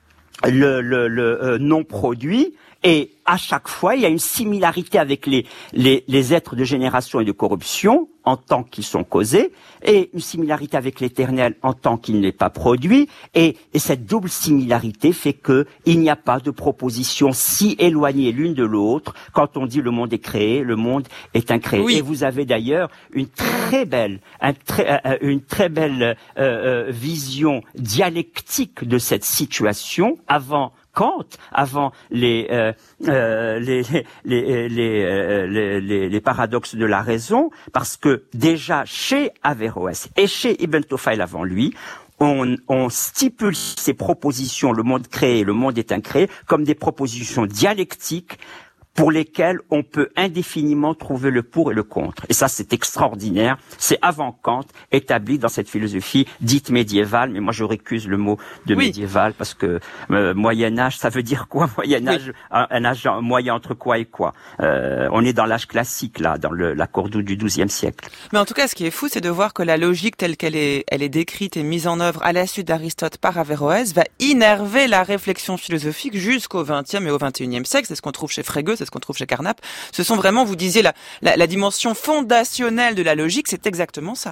le, le, le euh, non produit, et à chaque fois, il y a une similarité avec les, les, les êtres de génération et de corruption en tant qu'ils sont causés, et une similarité avec l'éternel en tant qu'il n'est pas produit, et, et cette double similarité fait que il n'y a pas de proposition si éloignée l'une de l'autre. Quand on dit le monde est créé, le monde est incréé. Oui. Et vous avez d'ailleurs une très belle, un très, euh, une très belle euh, euh, vision dialectique de cette situation avant Kant, avant les, euh, euh, les, les, les, les, euh, les, les, les paradoxes de la raison, parce que déjà chez Averroès et chez Ibn Tufayl avant lui, on, on stipule ces propositions, le monde créé, le monde est incréé, comme des propositions dialectiques pour lesquelles on peut indéfiniment trouver le pour et le contre. Et ça, c'est extraordinaire. C'est avant Kant, établi dans cette philosophie dite médiévale, mais moi je récuse le mot de oui. médiéval, parce que euh, Moyen-Âge, ça veut dire quoi, Moyen-Âge, oui. un, un âge moyen entre quoi et quoi euh, On est dans l'âge classique, là, dans le, la Cordoue du douzième siècle. Mais en tout cas, ce qui est fou, c'est de voir que la logique telle qu'elle est, elle est décrite et mise en œuvre à la suite d'Aristote par Averroès va innerver la réflexion philosophique jusqu'au vingtième et au vingt et unième siècle. C'est ce qu'on trouve chez Frege, c'est ce qu'on trouve chez Carnap. Ce sont vraiment, vous disiez, la, la, la dimension fondationnelle de la logique, c'est exactement ça.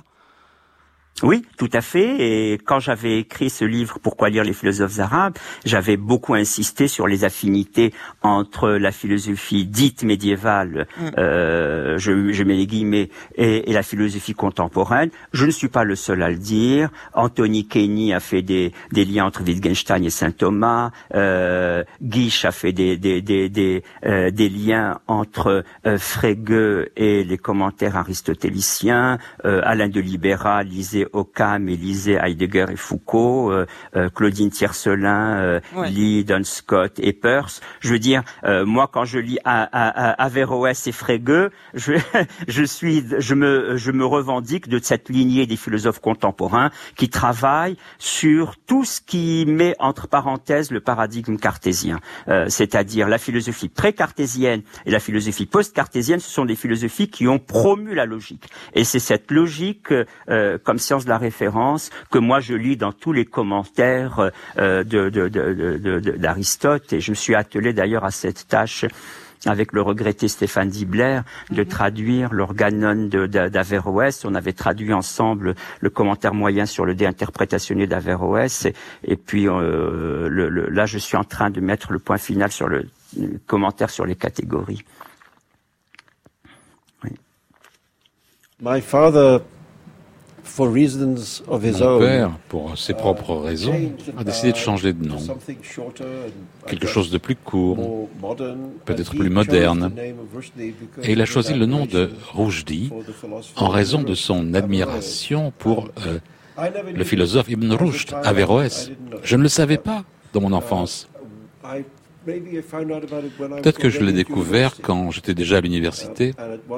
Oui, tout à fait. Et quand j'avais écrit ce livre, Pourquoi lire les philosophes arabes, j'avais beaucoup insisté sur les affinités entre la philosophie dite médiévale, mm. euh, je, je mets les guillemets, et, et la philosophie contemporaine. Je ne suis pas le seul à le dire. Anthony Kenny a fait des, des liens entre Wittgenstein et saint Thomas. Euh, Gish a fait des, des, des, des, euh, des liens entre euh, Frege et les commentaires aristotéliciens. Euh, Alain de Libera lisait Occam et lisait Heidegger et Foucault, euh, euh, Claudine Tiercelin euh, ouais. lit Duns Scott et Peirce. Je veux dire, euh, moi quand je lis à, à, à Averroès et Frege, je, je suis, je me, je me revendique de cette lignée des philosophes contemporains qui travaillent sur tout ce qui met entre parenthèses le paradigme cartésien, euh, c'est-à-dire la philosophie pré-cartésienne et la philosophie post-cartésienne. Ce sont des philosophies qui ont promu la logique, et c'est cette logique, euh, comme science de la référence, que moi je lis dans tous les commentaires euh, de, de, de, de, de, d'Aristote, et je me suis attelé d'ailleurs à cette tâche avec le regretté Stéphane Dibler, de mm-hmm. traduire l'organon de, de, d'Averroès. On avait traduit ensemble le commentaire moyen sur le De Interpretatione d'Averroès, et, et puis euh, le, le, là je suis en train de mettre le point final sur le, le commentaire sur les catégories. Oui. My father, for reasons of his Mon own, père, pour ses propres raisons, a décidé de changer de nom. Quelque chose de plus court, peut-être plus moderne. Et il a choisi le nom de Rushdie en raison de son admiration pour euh, le philosophe Ibn Rushd, Averroès. Je ne le savais pas dans mon enfance. Peut-être que je l'ai découvert quand j'étais déjà à l'université.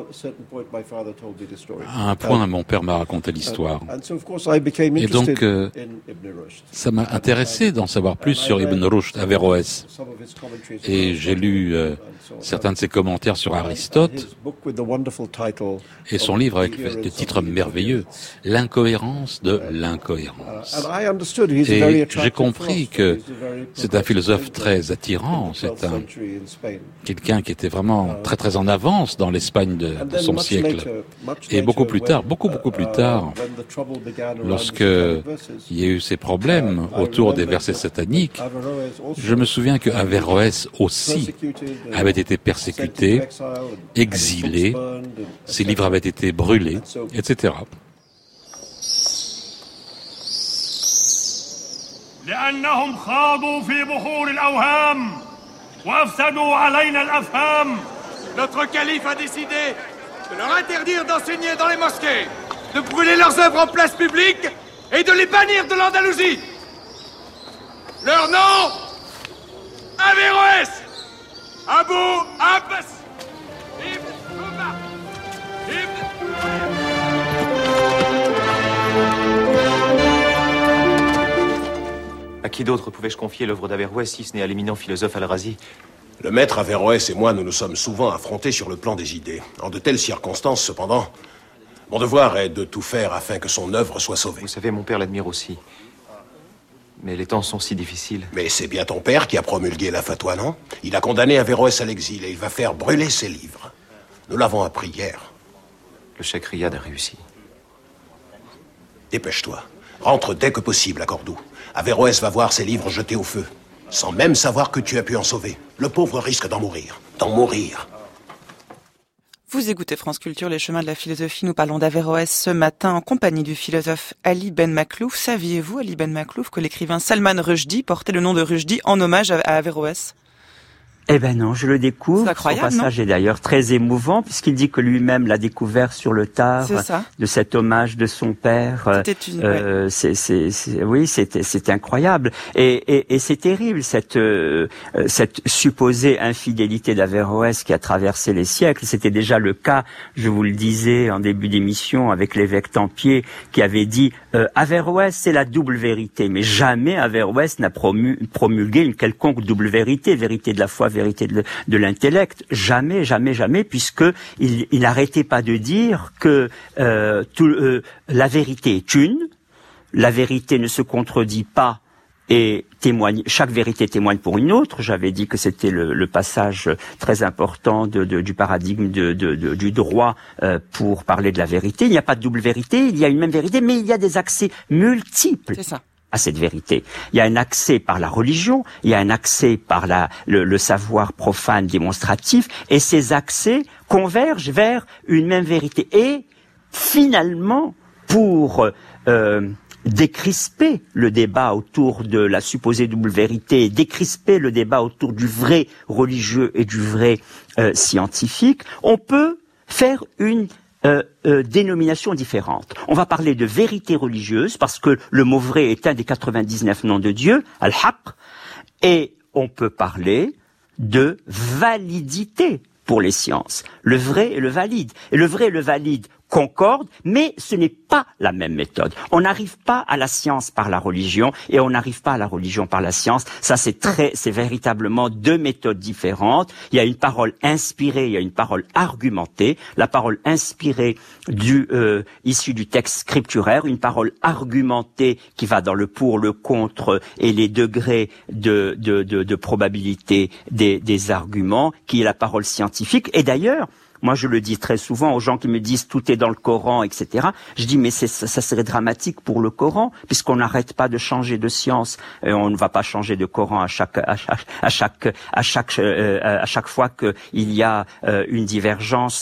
À un point, mon père m'a raconté l'histoire. Et donc, euh, ça m'a intéressé d'en savoir plus sur Ibn Rushd, Averroès. Et j'ai lu euh, certains de ses commentaires sur Aristote et son livre avec le titre merveilleux, L'incohérence de l'incohérence. Et j'ai compris que c'est un philosophe très attirant. C'est un, quelqu'un qui était vraiment très très en avance dans l'Espagne de, de son siècle. Et beaucoup plus tard, beaucoup beaucoup plus tard, lorsque il y a eu ces problèmes autour des versets sataniques, je me souviens que Averroès aussi avait été persécuté, exilé, ses livres avaient été brûlés, et cetera. لأنهم خاضوا في بحور الأوهام وأفسدوا علينا الأفهام. Notre calife a décidé de leur interdire d'enseigner dans les mosquées, de brûler leurs œuvres en place publique et de les bannir de l'Andalousie. Leur nom, Averroès, Abou Abbas, Ibn Umar, Ibn À qui qui d'autre pouvais-je confier l'œuvre d'Averroès si ce n'est à l'éminent philosophe Al-Razi? Le maître Averroès et moi, nous nous sommes souvent affrontés sur le plan des idées. En de telles circonstances, cependant, mon devoir est de tout faire afin que son œuvre soit sauvée. Vous savez, mon père l'admire aussi. Mais les temps sont si difficiles. Mais c'est bien ton père qui a promulgué la fatwa, non? Il a condamné Averroès à l'exil et il va faire brûler ses livres. Nous l'avons appris hier. Le cheikh Riyad a réussi. Dépêche-toi. Rentre dès que possible à Cordoue. Averroès va voir ses livres jetés au feu, sans même savoir que tu as pu en sauver. Le pauvre risque d'en mourir. D'en mourir. Vous écoutez France Culture, les chemins de la philosophie. Nous parlons d'Averroès ce matin en compagnie du philosophe Ali Ben Makhlouf. Saviez-vous, Ali Ben Makhlouf, que l'écrivain Salman Rushdie portait le nom de Rushdie en hommage à Averroès? Eh ben non, je le découvre. C'est incroyable, Son passage est d'ailleurs très émouvant puisqu'il dit que lui-même l'a découvert sur le tard de cet hommage de son père. C'était une... euh, ouais. c'est, c'est, c'est, oui, c'était, c'était incroyable et, et, et c'est terrible cette euh, cette supposée infidélité d'Averroès qui a traversé les siècles. C'était déjà le cas, je vous le disais en début d'émission, avec l'évêque Tempier qui avait dit euh, Averroès c'est la double vérité, mais jamais Averroès n'a promu, promulgué une quelconque double vérité, vérité de la foi, vérité de, de l'intellect, jamais, jamais, jamais, puisque il, il n'arrêtait pas de dire que euh, tout, euh, la vérité est une, la vérité ne se contredit pas et témoigne, chaque vérité témoigne pour une autre. J'avais dit que c'était le, le passage très important de, de, du paradigme de, de, de, du droit euh, pour parler de la vérité. Il n'y a pas de double vérité, il y a une même vérité, mais il y a des accès multiples. C'est ça. À cette vérité. Il y a un accès par la religion, il y a un accès par la, le, le savoir profane démonstratif, et ces accès convergent vers une même vérité. Et finalement, pour euh, décrisper le débat autour de la supposée double vérité, décrisper le débat autour du vrai religieux et du vrai euh, scientifique, on peut faire une Euh, euh, dénominations différentes. On va parler de vérité religieuse parce que le mot vrai est un des quatre-vingt-dix-neuf noms de Dieu, Al-Haq, et on peut parler de validité pour les sciences. Le vrai et le valide. Et le vrai et le valide concordent, mais ce n'est pas la même méthode. On n'arrive pas à la science par la religion et on n'arrive pas à la religion par la science. Ça, c'est très, c'est véritablement deux méthodes différentes. Il y a une parole inspirée, il y a une parole argumentée. La parole inspirée du, euh, issue du texte scripturaire, une parole argumentée qui va dans le pour, le contre et les degrés de, de, de, de probabilité des, des arguments, qui est la parole scientifique. Et d'ailleurs, moi, je le dis très souvent aux gens qui me disent tout est dans le Coran, et cetera. Je dis mais c'est, ça serait dramatique pour le Coran, puisqu'on n'arrête pas de changer de science. Et on ne va pas changer de Coran à chaque à chaque à chaque à chaque, euh, à chaque fois qu'il y a euh, une divergence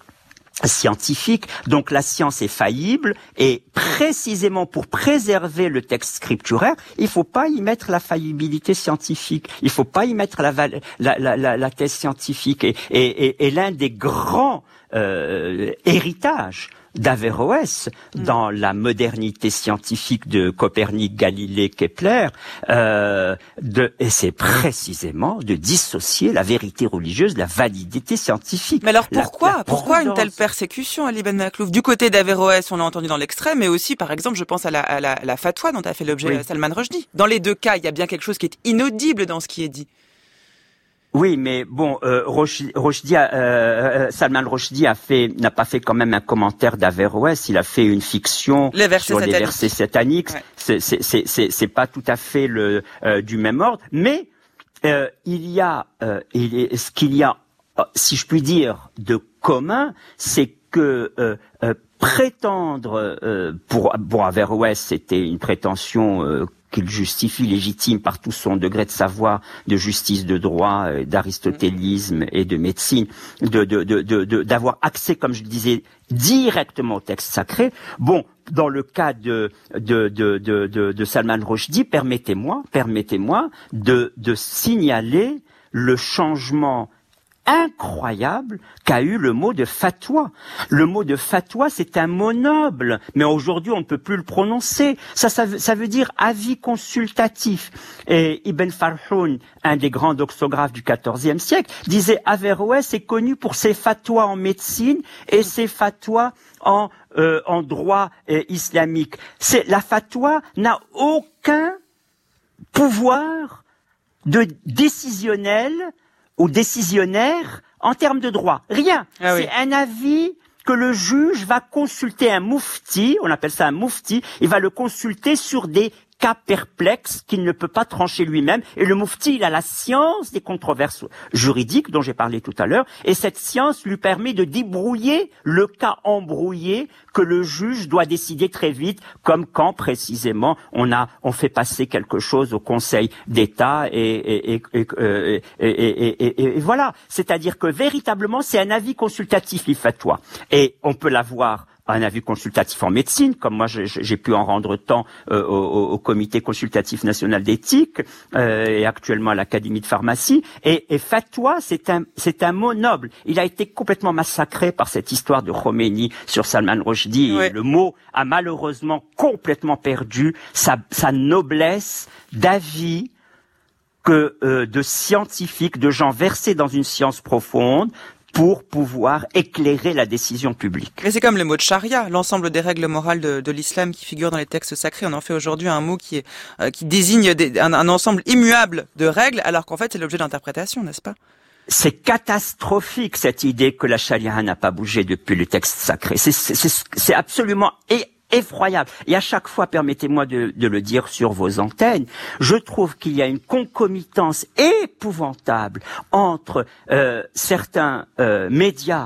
scientifique. Donc la science est faillible et précisément pour préserver le texte scripturaire, il faut pas y mettre la faillibilité scientifique. Il faut pas y mettre la la la, la, la thèse scientifique. Et, et, et, et l'un des grands euh, héritages d'Averroès dans la modernité scientifique de Copernic, Galilée, Kepler, euh, de, et c'est précisément de dissocier la vérité religieuse de la validité scientifique. Mais alors pourquoi, la, la pourquoi une telle persécution, Ali Ben Makhlouf? Du côté d'Averroès, on l'a entendu dans l'extrait, mais aussi, par exemple, je pense à la, à la, à la fatwa dont a fait l'objet oui. Salman Rushdie. Dans les deux cas, il y a bien quelque chose qui est inaudible dans ce qui est dit. Oui, mais bon, euh, Rushdie, euh, Salman Rushdie a fait, n'a pas fait quand même un commentaire d'Averroès. Il a fait une fiction les sur sataniques. les versets sataniques. Ouais. C'est, c'est, c'est, c'est, c'est pas tout à fait le euh, du même ordre, mais euh, il y a, euh, il est, ce qu'il y a, si je puis dire, de commun, c'est que euh, euh, prétendre euh, pour pour Averroès, c'était une prétention euh, qu'il justifie légitime par tout son degré de savoir, de justice, de droit, d'aristotélisme et de médecine, de, de, de, de, de, d'avoir accès, comme je le disais, directement au texte sacré. Bon, dans le cas de, de, de, de, de, de Salman Rushdie, permettez-moi, permettez-moi de, de signaler le changement incroyable qu'a eu le mot de fatwa. Le mot de fatwa, c'est un mot noble, mais aujourd'hui on ne peut plus le prononcer. Ça, ça, ça veut dire avis consultatif. Et Ibn Farhoun, un des grands doxographes du quatorzième siècle, disait Averroès est connu pour ses fatwas en médecine et ses fatwas en, euh, en droit euh, islamique. C'est, la fatwa n'a aucun pouvoir de décisionnel ou décisionnaire en termes de droit. Rien. Ah oui. C'est un avis que le juge va consulter un moufti, on appelle ça un moufti, il va le consulter sur des cas perplexes qu'il ne peut pas trancher lui-même. Et le moufti, il a la science des controverses juridiques dont j'ai parlé tout à l'heure, et cette science lui permet de débrouiller le cas embrouillé que le juge doit décider très vite, comme quand précisément on a on fait passer quelque chose au Conseil d'État et et et et, et, et, et, et, et voilà. C'est-à-dire que véritablement c'est un avis consultatif, les fatwas, et on peut l'avoir un avis consultatif en médecine, comme moi j'ai, j'ai pu en rendre temps euh, au, au Comité consultatif national d'éthique euh, et actuellement à l'Académie de pharmacie. Et, et fatwa, c'est un, c'est un mot noble. Il a été complètement massacré par cette histoire de Khomeini sur Salman Rushdie. Ouais. Et le mot a malheureusement complètement perdu sa, sa noblesse d'avis que euh, de scientifiques, de gens versés dans une science profonde, pour pouvoir éclairer la décision publique. Mais c'est comme le mot de charia, l'ensemble des règles morales de, de l'islam qui figurent dans les textes sacrés. On en fait aujourd'hui un mot qui, est, euh, qui désigne des, un, un ensemble immuable de règles, alors qu'en fait c'est l'objet d'interprétation, n'est-ce pas ? C'est catastrophique cette idée que la charia n'a pas bougé depuis le texte sacré. C'est, c'est, c'est, c'est absolument é- effroyable. Et à chaque fois, permettez-moi de, de le dire sur vos antennes, je trouve qu'il y a une concomitance épouvantable entre euh, certains euh, médias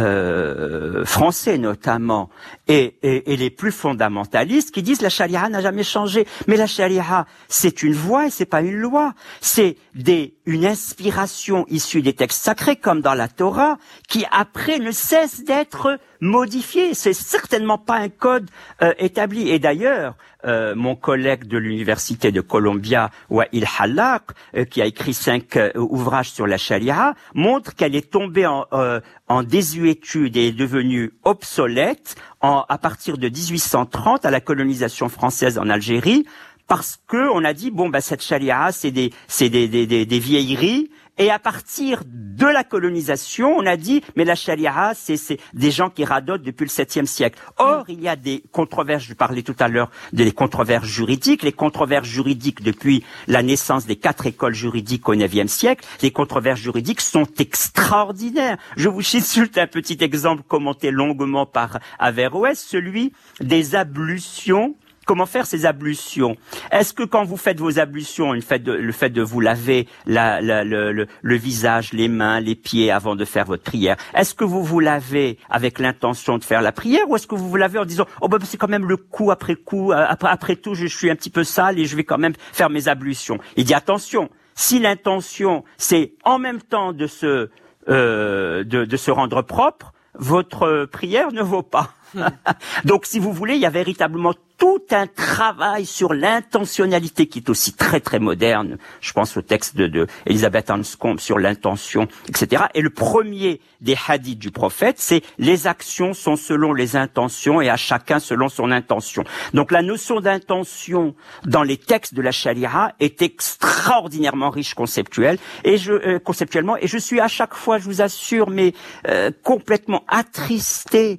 Euh, français notamment et, et, et les plus fondamentalistes qui disent la charia n'a jamais changé. Mais la charia, c'est une voie et c'est pas une loi. C'est des une inspiration issue des textes sacrés comme dans la Torah qui après ne cesse d'être modifiée. C'est certainement pas un code euh, établi. Et d'ailleurs, euh, mon collègue de l'université de Columbia, Wael Hallaq, euh, qui a écrit cinq euh, ouvrages sur la charia, montre qu'elle est tombée en, euh, en désuétude et est devenue obsolète en, à partir de dix-huit cent trente à la colonisation française en Algérie, parce que on a dit bon bah cette charia c'est des c'est des des des, des vieilleries. Et à partir de la colonisation, on a dit, mais la charia, c'est, c'est des gens qui radotent depuis le septième siècle. Or, il y a des controverses, je parlais tout à l'heure des controverses juridiques, les controverses juridiques depuis la naissance des quatre écoles juridiques au neuvième siècle, les controverses juridiques sont extraordinaires. Je vous cite juste un petit exemple commenté longuement par Averroès, celui des ablutions. Comment faire ces ablutions? Est-ce que quand vous faites vos ablutions, le fait de, le fait de vous laver la, la, le, le, le visage, les mains, les pieds avant de faire votre prière, est-ce que vous vous lavez avec l'intention de faire la prière ou est-ce que vous vous lavez en disant « Oh ben c'est quand même le coup après coup, après, après tout je suis un petit peu sale et je vais quand même faire mes ablutions ». Il dit attention, si l'intention c'est en même temps de se, euh, de, de se rendre propre, votre prière ne vaut pas. Donc, si vous voulez, il y a véritablement tout un travail sur l'intentionnalité qui est aussi très très moderne. Je pense au texte de, de Elisabeth Anscombe sur l'intention, et cetera. Et le premier des hadiths du prophète, c'est les actions sont selon les intentions et à chacun selon son intention. Donc, la notion d'intention dans les textes de la charia est extraordinairement riche conceptuelle et je euh, conceptuellement. Et je suis à chaque fois, je vous assure, mais euh, complètement attristé.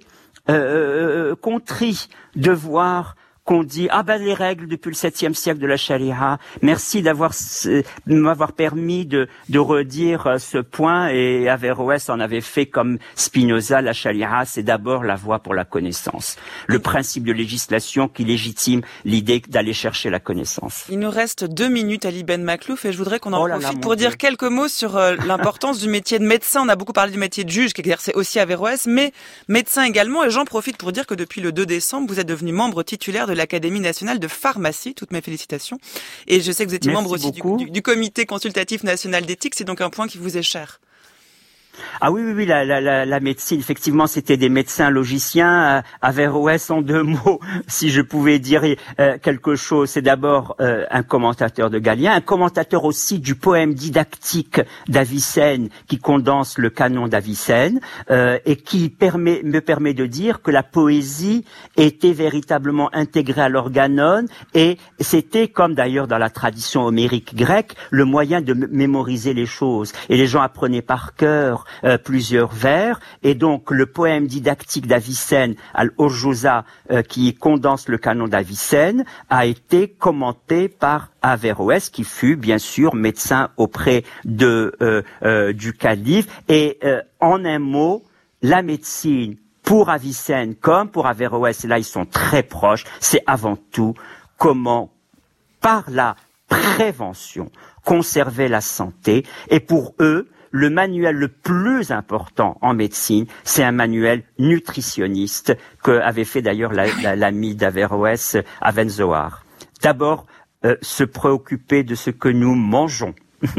Euh, contrit de voir qu'on dit ah ben les règles depuis le septième siècle de la charia. Merci d'avoir de m'avoir permis de de redire ce point. Et Averroès en avait fait comme Spinoza. La charia, c'est d'abord la voie pour la connaissance, le principe de législation qui légitime l'idée d'aller chercher la connaissance. Il nous reste deux minutes, Ali Ben Maklouf, et je voudrais qu'on en oh là profite là, pour Dieu. dire quelques mots sur euh, l'importance du métier de médecin. On a beaucoup parlé du métier de juge qui exerçait aussi Averroès, mais médecin également. Et j'en profite pour dire que depuis le deux décembre, vous êtes devenu membre titulaire de l'Académie nationale de pharmacie. Toutes mes félicitations. Et je sais que vous étiez Merci membre aussi du, du, du Comité consultatif national d'éthique. C'est donc un point qui vous est cher. Ah oui, oui, oui, la, la, la, la médecine, effectivement, c'était des médecins logiciens. Euh, Averroès, en deux mots, si je pouvais dire euh, quelque chose, c'est d'abord euh, un commentateur de Galien, un commentateur aussi du poème didactique d'Avicenne qui condense le canon d'Avicenne euh, et qui permet, me permet de dire que la poésie était véritablement intégrée à l'organon et c'était, comme d'ailleurs dans la tradition homérique grecque, le moyen de m- mémoriser les choses. Et les gens apprenaient par cœur plusieurs euh, plusieurs vers, et donc le poème didactique d'Avicenne, Al-Urjuza, euh, qui condense le canon d'Avicenne, a été commenté par Averroès, qui fut bien sûr médecin auprès de euh, euh, du calife. Et euh, en un mot, la médecine pour Avicenne comme pour Averroès, et là ils sont très proches, c'est avant tout comment, par la prévention, conserver la santé. Et pour eux, le manuel le plus important en médecine, c'est un manuel nutritionniste que avait fait d'ailleurs la, la, l'ami d'Averroès, Avenzoar. D'abord, euh, se préoccuper de ce que nous mangeons.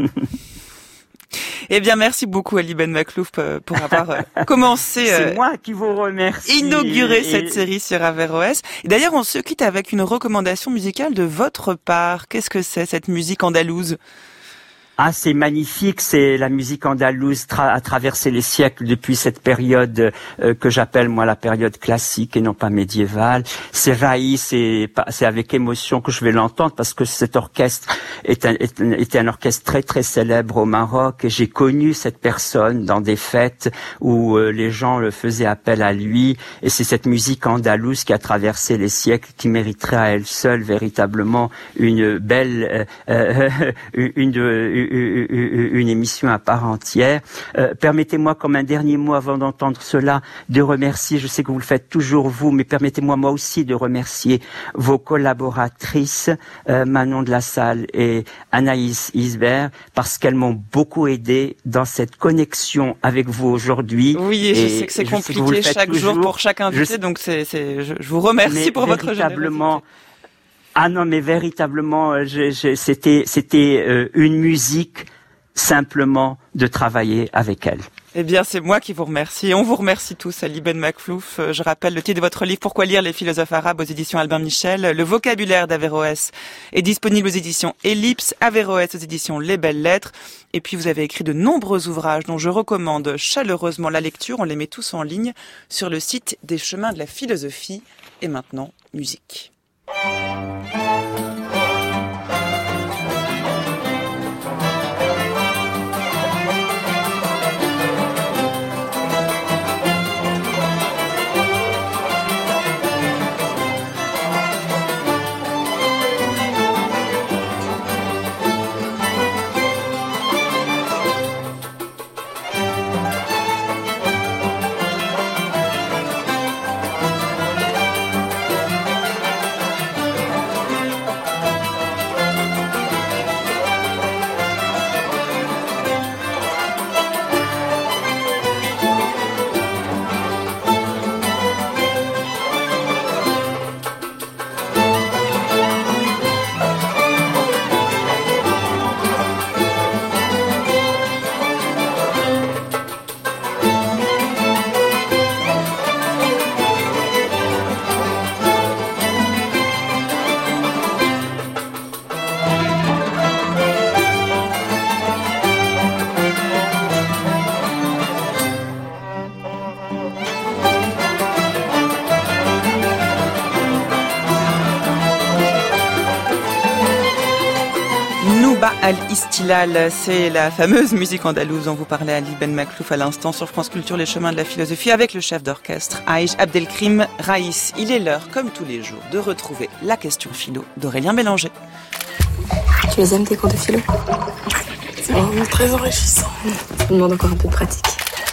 Eh bien, merci beaucoup Ali Ben Maklouf pour avoir euh, commencé. C'est euh, moi qui vous remercie. Inauguré et... cette série sur Averroès. Et d'ailleurs, on se quitte avec une recommandation musicale de votre part. Qu'est-ce que c'est cette musique andalouse ? Ah, c'est magnifique, c'est la musique andalouse tra- a traversé les siècles depuis cette période euh, que j'appelle moi la période classique et non pas médiévale. C'est Raïs, c'est, c'est avec émotion que je vais l'entendre parce que cet orchestre est un, est un, était un orchestre très très célèbre au Maroc et j'ai connu cette personne dans des fêtes où euh, les gens le faisaient appel à lui, et c'est cette musique andalouse qui a traversé les siècles qui mériterait à elle seule véritablement une belle euh, euh, une de une émission à part entière. Euh, permettez-moi, comme un dernier mot avant d'entendre cela, de remercier, je sais que vous le faites toujours vous, mais permettez-moi moi aussi de remercier vos collaboratrices, euh, Manon de la Salle et Anaïs Isbert, parce qu'elles m'ont beaucoup aidé dans cette connexion avec vous aujourd'hui. Oui, et, et je sais que c'est compliqué que chaque toujours. jour pour chaque invité, je... donc c'est, c'est, je, je vous remercie pour votre générosité. Ah non, mais véritablement, je, je, c'était, c'était euh, une musique simplement de travailler avec elle. Eh bien, c'est moi qui vous remercie. On vous remercie tous, Ali Ben Maklouf. Je rappelle le titre de votre livre, Pourquoi lire les philosophes arabes, aux éditions Albin Michel. Le vocabulaire d'Averroès est disponible aux éditions Ellipse, Averroès aux éditions Les Belles Lettres. Et puis, vous avez écrit de nombreux ouvrages dont je recommande chaleureusement la lecture. On les met tous en ligne sur le site des Chemins de la Philosophie. Et maintenant, musique. Al-Istilal, c'est la fameuse musique andalouse dont vous parlez Ali Ben Maklouf à l'instant sur France Culture, les chemins de la philosophie, avec le chef d'orchestre Aïch Abdelkrim Raïs. Il est l'heure, comme tous les jours, de retrouver la question philo d'Aurélien Bélanger. Tu les aimes tes cours de philo? C'est vraiment très enrichissant. Ça me demande encore un peu de pratique.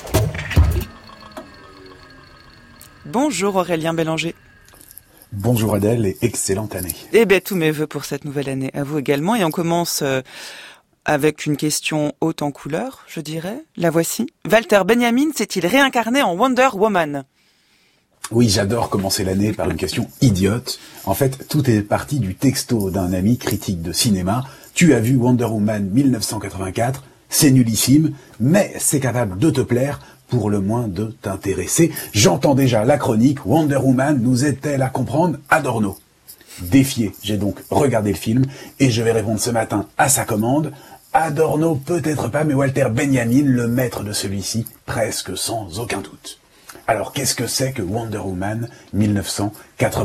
Bonjour Aurélien Bélanger. Bonjour Adèle et excellente année. Eh bien, tous mes vœux pour cette nouvelle année à vous également. Et on commence euh, avec une question haute en couleur, je dirais. La voici. Walter Benjamin s'est-il réincarné en Wonder Woman? Oui, j'adore commencer l'année par une question idiote. En fait, tout est parti du texto d'un ami critique de cinéma. Tu as vu Wonder Woman mille neuf cent quatre-vingt-quatre, c'est nullissime, mais c'est capable de te plaire, pour le moins de t'intéresser. J'entends déjà la chronique, Wonder Woman nous aide-t-elle à comprendre Adorno? Défié, j'ai donc regardé le film et je vais répondre ce matin à sa commande. Adorno peut-être pas, mais Walter Benjamin, le maître de celui-ci, presque sans aucun doute. Alors qu'est-ce que c'est que Wonder Woman mille neuf cent quatre-vingt-quatre ?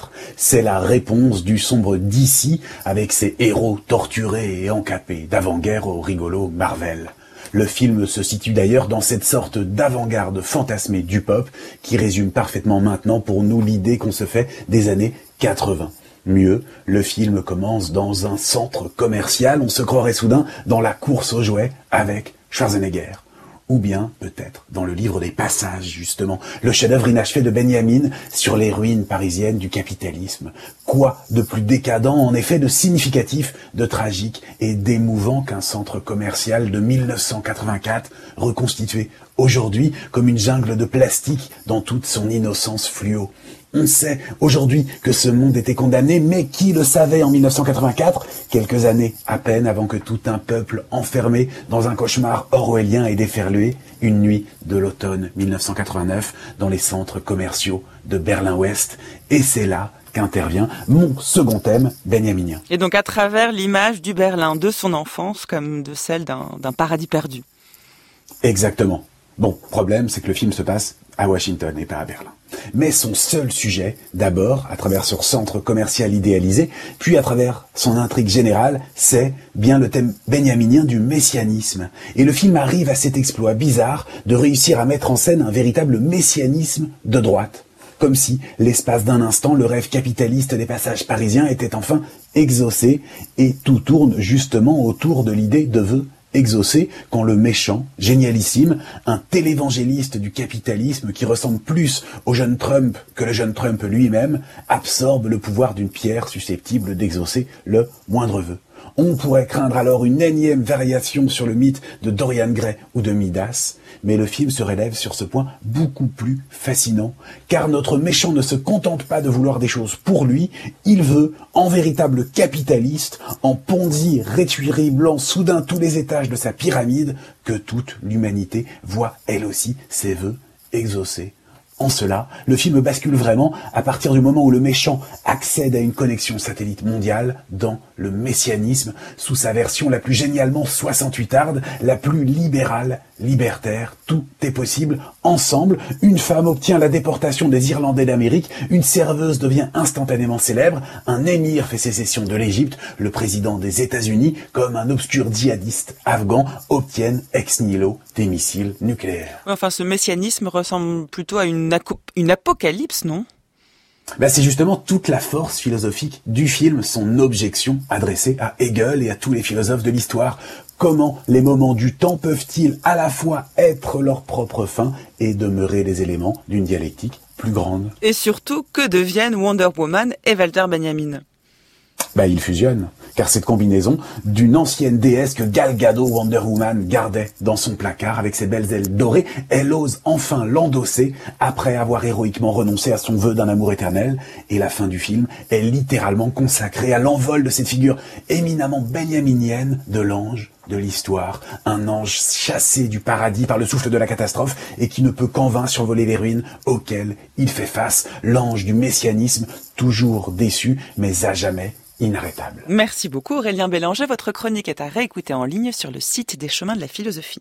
C'est la réponse du sombre D C avec ses héros torturés et encapés, d'avant-guerre au rigolo Marvel. Le film se situe d'ailleurs dans cette sorte d'avant-garde fantasmée du pop qui résume parfaitement maintenant pour nous l'idée qu'on se fait des années quatre-vingts. Mieux, le film commence dans un centre commercial, on se croirait soudain dans la course aux jouets avec Schwarzenegger. Ou bien, peut-être, dans le livre des passages, justement, le chef-d'œuvre inachevé de Benjamin sur les ruines parisiennes du capitalisme. Quoi de plus décadent, en effet, de significatif, de tragique et d'émouvant qu'un centre commercial de mille neuf cent quatre-vingt-quatre, reconstitué aujourd'hui comme une jungle de plastique dans toute son innocence fluo. On sait aujourd'hui que ce monde était condamné, mais qui le savait en mille neuf cent quatre-vingt-quatre, quelques années à peine avant que tout un peuple enfermé dans un cauchemar orwellien ait déferlé une nuit de l'automne mille neuf cent quatre-vingt-neuf dans les centres commerciaux de Berlin-Ouest. Et c'est là qu'intervient mon second thème benjaminien. Et donc à travers l'image du Berlin de son enfance comme de celle d'un, d'un paradis perdu. Exactement. Bon, problème, c'est que le film se passe à Washington et pas à Berlin. Mais son seul sujet, d'abord, à travers ce centre commercial idéalisé, puis à travers son intrigue générale, c'est bien le thème benjaminien du messianisme. Et le film arrive à cet exploit bizarre de réussir à mettre en scène un véritable messianisme de droite. Comme si, l'espace d'un instant, le rêve capitaliste des passages parisiens était enfin exaucé, et tout tourne justement autour de l'idée de vœu exaucé quand le méchant, génialissime, un télévangéliste du capitalisme qui ressemble plus au jeune Trump que le jeune Trump lui-même, absorbe le pouvoir d'une pierre susceptible d'exaucer le moindre vœu. On pourrait craindre alors une énième variation sur le mythe de Dorian Gray ou de Midas, mais le film se relève sur ce point beaucoup plus fascinant, car notre méchant ne se contente pas de vouloir des choses pour lui, il veut, en véritable capitaliste, en Ponzi réturible soudain tous les étages de sa pyramide, que toute l'humanité voit elle aussi ses vœux exaucés. En cela, le film bascule vraiment à partir du moment où le méchant accède à une connexion satellite mondiale dans le messianisme, sous sa version la plus génialement soixante-huitarde, la plus libérale, libertaire. Tout est possible. Ensemble, une femme obtient la déportation des Irlandais d'Amérique, une serveuse devient instantanément célèbre, un émir fait sécession de l'Égypte, le président des États-Unis, comme un obscur djihadiste afghan, obtiennent ex nihilo des missiles nucléaires. Enfin, ce messianisme ressemble plutôt à une, aco- une apocalypse, non ? Ben c'est justement toute la force philosophique du film, son objection adressée à Hegel et à tous les philosophes de l'histoire. Comment les moments du temps peuvent-ils à la fois être leur propre fin et demeurer les éléments d'une dialectique plus grande ? Et surtout, que deviennent Wonder Woman et Walter Benjamin ? Bah, il fusionne, car cette combinaison d'une ancienne déesse que Gal Gadot Wonder Woman gardait dans son placard avec ses belles ailes dorées, elle ose enfin l'endosser après avoir héroïquement renoncé à son vœu d'un amour éternel, et la fin du film est littéralement consacrée à l'envol de cette figure éminemment benjaminienne de l'ange de l'histoire, un ange chassé du paradis par le souffle de la catastrophe et qui ne peut qu'en vain survoler les ruines auxquelles il fait face, l'ange du messianisme, toujours déçu, mais à jamais inarrêtable. Merci beaucoup Aurélien Bélanger, votre chronique est à réécouter en ligne sur le site des Chemins de la Philosophie.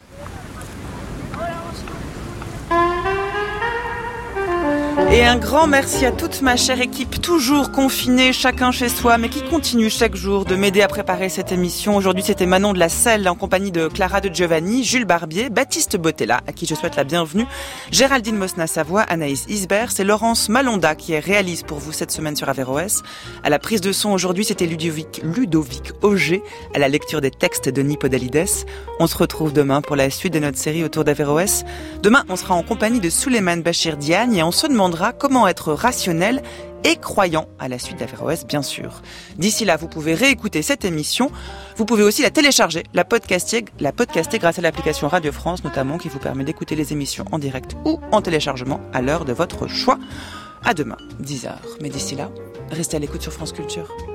Et un grand merci à toute ma chère équipe, toujours confinée, chacun chez soi, mais qui continue chaque jour de m'aider à préparer cette émission. Aujourd'hui, c'était Manon de la Selle en compagnie de Clara de Giovanni, Jules Barbier, Baptiste Bottella, à qui je souhaite la bienvenue, Géraldine Mosna-Savoie, Anaïs Isbert, c'est Laurence Malonda qui réalise pour vous cette semaine sur Averroès. À la prise de son aujourd'hui, c'était Ludovic, Ludovic Auger, à la lecture des textes de Nipodalides. On se retrouve demain pour la suite de notre série autour d'Averroès. Demain, on sera en compagnie de Souleymane Bachir Diagne et on se demandera comment être rationnel et croyant à la suite d'Averroès, bien sûr. D'ici là, vous pouvez réécouter cette émission. Vous pouvez aussi la télécharger, la podcaster, la podcaster grâce à l'application Radio France, notamment, qui vous permet d'écouter les émissions en direct ou en téléchargement à l'heure de votre choix. À demain, dix heures. Mais d'ici là, restez à l'écoute sur France Culture.